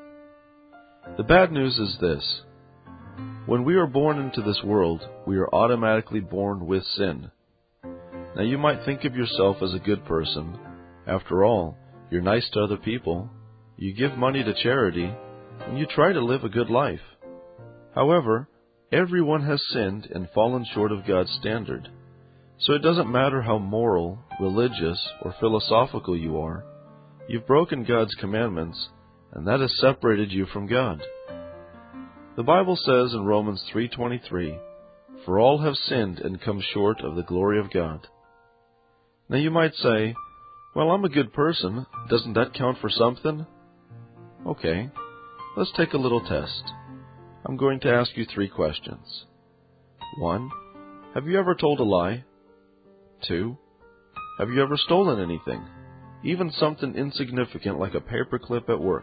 The bad news is this. When we are born into this world, we are automatically born with sin. Now you might think of yourself as a good person. After all, you're nice to other people, you give money to charity, and you try to live a good life. However, everyone has sinned and fallen short of God's standard. So it doesn't matter how moral, religious, or philosophical you are. You've broken God's commandments, and that has separated you from God. The Bible says in Romans 3:23, "For all have sinned and come short of the glory of God." Now you might say, well, I'm a good person. Doesn't that count for something? Okay, let's take a little test. I'm going to ask you 3 questions. 1. Have you ever told a lie? 2. Have you ever stolen anything? Even something insignificant like a paperclip at work?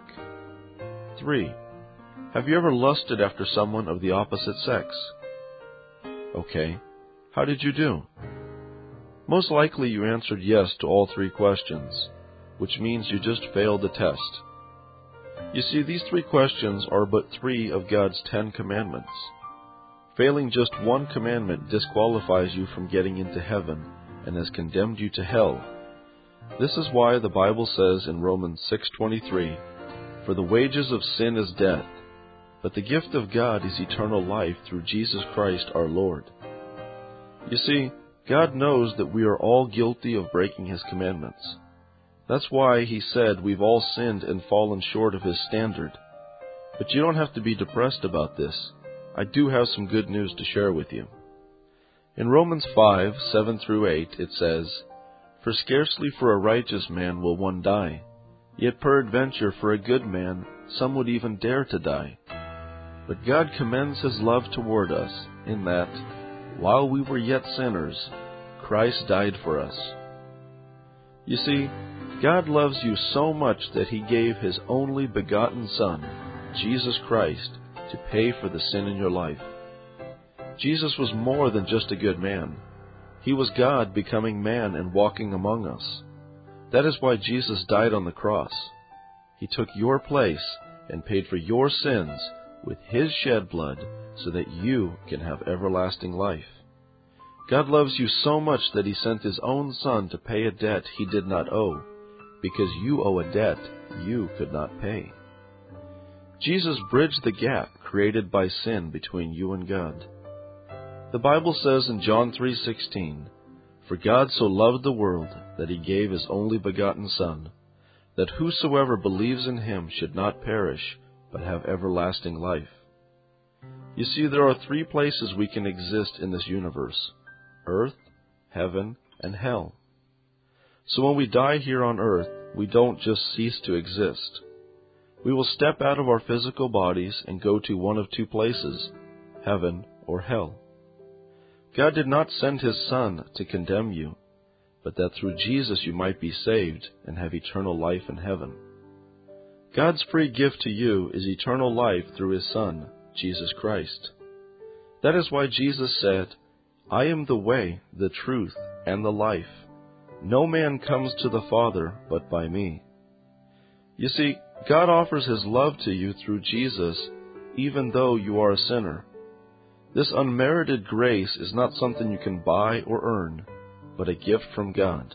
3. Have you ever lusted after someone of the opposite sex? Okay, how did you do? Most likely you answered yes to all 3 questions, which means you just failed the test. You see, these 3 questions are but 3 of God's 10 commandments. Failing just one commandment disqualifies you from getting into heaven and has condemned you to hell. This is why the Bible says in Romans 6:23, "For the wages of sin is death, but the gift of God is eternal life through Jesus Christ our Lord." You see, God knows that we are all guilty of breaking His commandments. That's why He said we've all sinned and fallen short of His standard. But you don't have to be depressed about this. I do have some good news to share with you. In Romans 5:7-8 it says, "For scarcely for a righteous man will one die, yet peradventure for a good man some would even dare to die. But God commends His love toward us, in that, while we were yet sinners, Christ died for us." You see, God loves you so much that He gave His only begotten Son, Jesus Christ, to pay for the sin in your life. Jesus was more than just a good man. He was God becoming man and walking among us. That is why Jesus died on the cross. He took your place and paid for your sins with His shed blood so that you can have everlasting life. God loves you so much that He sent His own Son to pay a debt He did not owe, because you owe a debt you could not pay. Jesus bridged the gap created by sin between you and God. The Bible says in John 3:16, "For God so loved the world that He gave His only begotten Son, that whosoever believes in Him should not perish, but have everlasting life." You see, there are three places we can exist in this universe: earth, heaven, and hell. So when we die here on earth, we don't just cease to exist. We will step out of our physical bodies and go to one of two places, heaven or hell. God did not send His Son to condemn you, but that through Jesus you might be saved and have eternal life in heaven. God's free gift to you is eternal life through His Son, Jesus Christ. That is why Jesus said, "I am the way, the truth, and the life. No man comes to the Father but by me." You see, God offers His love to you through Jesus, even though you are a sinner. This unmerited grace is not something you can buy or earn, but a gift from God.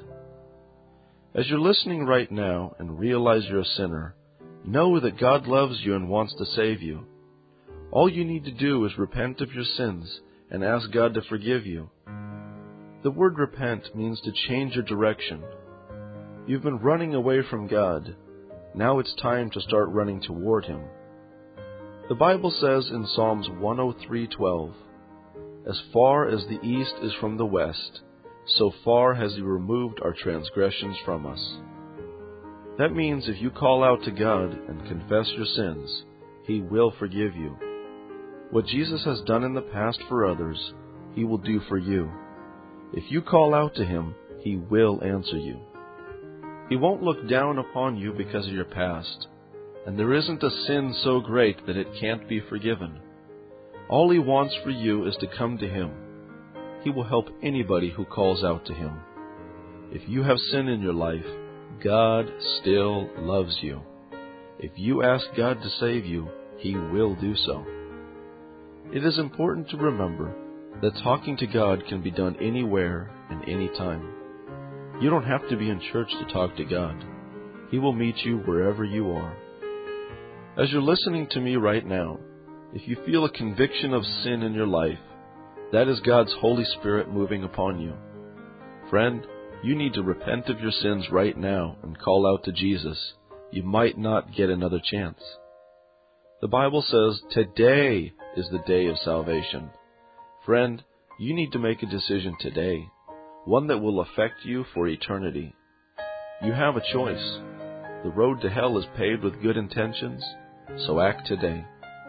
As you're listening right now and realize you're a sinner, know that God loves you and wants to save you. All you need to do is repent of your sins and ask God to forgive you. The word repent means to change your direction. You've been running away from God. Now it's time to start running toward Him. The Bible says in Psalms 103:12, "As far as the east is from the west, so far has He removed our transgressions from us." That means if you call out to God and confess your sins, He will forgive you. What Jesus has done in the past for others, He will do for you. If you call out to Him, He will answer you. He won't look down upon you because of your past, and there isn't a sin so great that it can't be forgiven. All He wants for you is to come to Him. He will help anybody who calls out to Him. If you have sin in your life, God still loves you. If you ask God to save you, He will do so. It is important to remember that talking to God can be done anywhere and anytime. You don't have to be in church to talk to God. He will meet you wherever you are. As you're listening to me right now, if you feel a conviction of sin in your life, that is God's Holy Spirit moving upon you. Friend, you need to repent of your sins right now and call out to Jesus. You might not get another chance. The Bible says today is the day of salvation. Friend, you need to make a decision today, one that will affect you for eternity. You have a choice. The road to hell is paved with good intentions, so act today.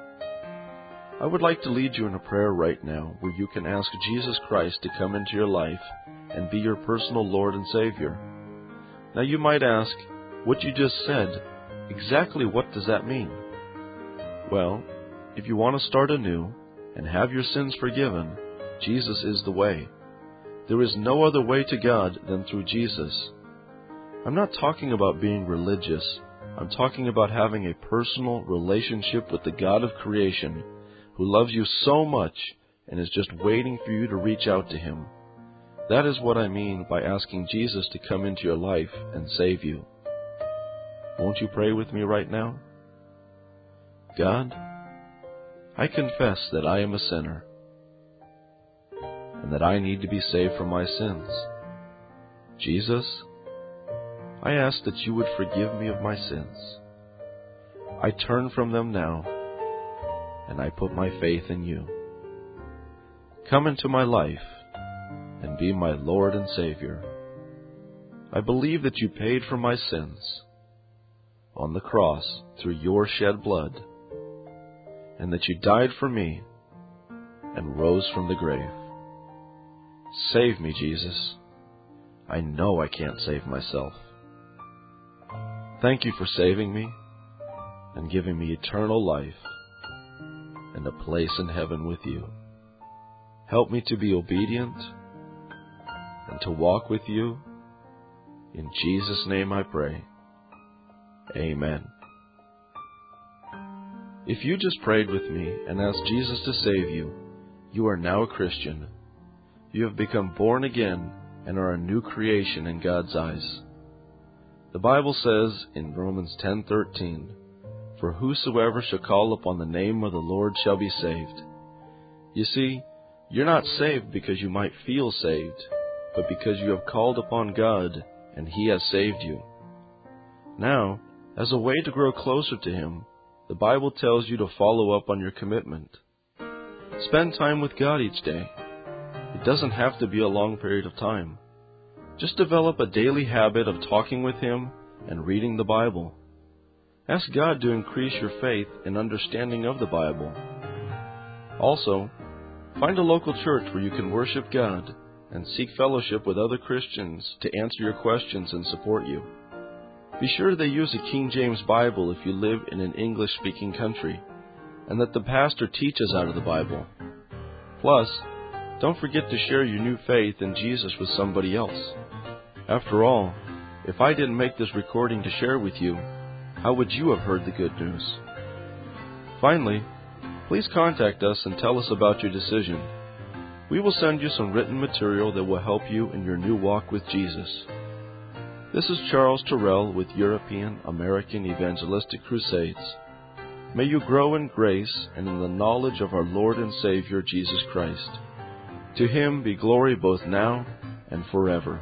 I would like to lead you in a prayer right now where you can ask Jesus Christ to come into your life and be your personal Lord and Savior. Now you might ask, what you just said, exactly what does that mean? Well, if you want to start anew and have your sins forgiven, Jesus is the way. There is no other way to God than through Jesus. I'm not talking about being religious. I'm talking about having a personal relationship with the God of creation who loves you so much and is just waiting for you to reach out to Him. That is what I mean by asking Jesus to come into your life and save you. Won't you pray with me right now? God, I confess that I am a sinner and that I need to be saved from my sins. Jesus, I ask that you would forgive me of my sins. I turn from them now, and I put my faith in you. Come into my life and be my Lord and Savior. I believe that you paid for my sins on the cross through your shed blood, and that you died for me and rose from the grave. Save me, Jesus. I know I can't save myself. Thank you for saving me and giving me eternal life and a place in heaven with you. Help me to be obedient and to walk with you. In Jesus' name I pray. Amen. If you just prayed with me and asked Jesus to save you, you are now a Christian. You have become born again and are a new creation in God's eyes. The Bible says in Romans 10:13, "For whosoever shall call upon the name of the Lord shall be saved." You see, you're not saved because you might feel saved, but because you have called upon God and He has saved you. Now, as a way to grow closer to Him, the Bible tells you to follow up on your commitment. Spend time with God each day. It doesn't have to be a long period of time. Just develop a daily habit of talking with Him and reading the Bible. Ask God to increase your faith and understanding of the Bible. Also, find a local church where you can worship God and seek fellowship with other Christians to answer your questions and support you. Be sure they use a King James Bible if you live in an English-speaking country, and that the pastor teaches out of the Bible. Plus, don't forget to share your new faith in Jesus with somebody else. After all, if I didn't make this recording to share with you, how would you have heard the good news? Finally, please contact us and tell us about your decision. We will send you some written material that will help you in your new walk with Jesus. This is Charles Terrell with European American Evangelistic Crusades. May you grow in grace and in the knowledge of our Lord and Savior Jesus Christ. To Him be glory both now and forever.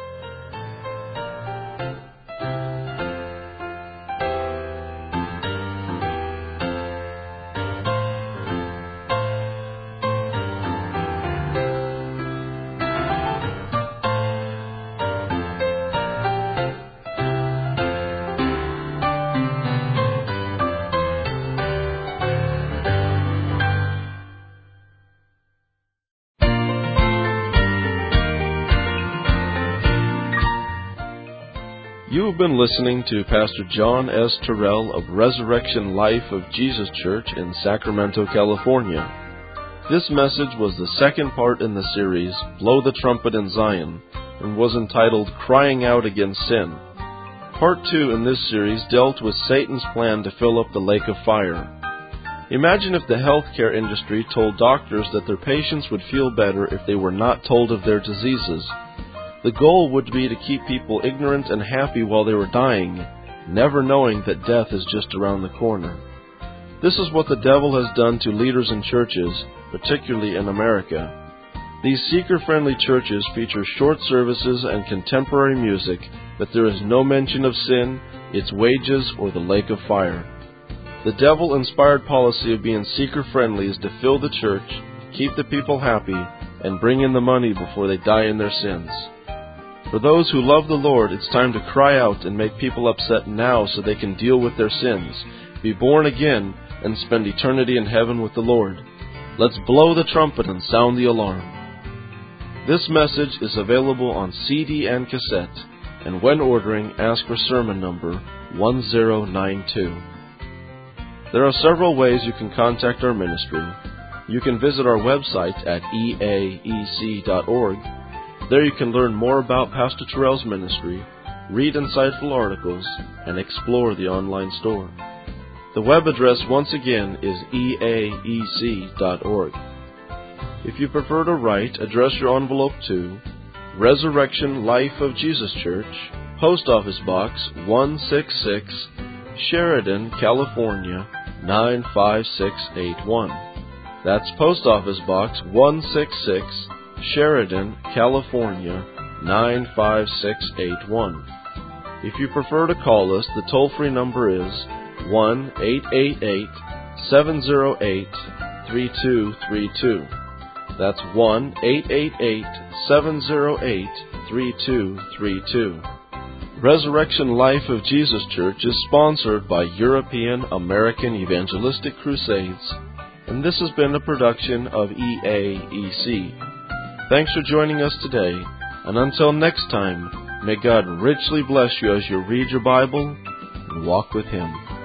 You have been listening to Pastor John S. Terrell of Resurrection Life of Jesus Church in Sacramento, California. This message was the second part in the series, Blow the Trumpet in Zion, and was entitled Crying Out Against Sin. Part 2 in this series dealt with Satan's plan to fill up the lake of fire. Imagine if the healthcare industry told doctors that their patients would feel better if they were not told of their diseases. The goal would be to keep people ignorant and happy while they were dying, never knowing that death is just around the corner. This is what the devil has done to leaders in churches, particularly in America. These seeker-friendly churches feature short services and contemporary music, but there is no mention of sin, its wages, or the lake of fire. The devil-inspired policy of being seeker-friendly is to fill the church, keep the people happy, and bring in the money before they die in their sins. For those who love the Lord, it's time to cry out and make people upset now so they can deal with their sins, be born again, and spend eternity in heaven with the Lord. Let's blow the trumpet and sound the alarm. This message is available on CD and cassette, and when ordering, ask for sermon number 1092. There are several ways you can contact our ministry. You can visit our website at eaec.org. There you can learn more about Pastor Terrell's ministry, read insightful articles, and explore the online store. The web address once again is eaec.org. If you prefer to write, address your envelope to Resurrection Life of Jesus Church, Post Office Box 166, Sheridan, California 95681. That's Post Office Box 166, Sheridan, California 95681. If you prefer to call us, the toll-free number is 1-888-708-3232. That's 1-888-708-3232. Resurrection Life of Jesus Church is sponsored by European American Evangelistic Crusades, and this has been a production of EAEC. Thanks for joining us today, and until next time, may God richly bless you as you read your Bible and walk with Him.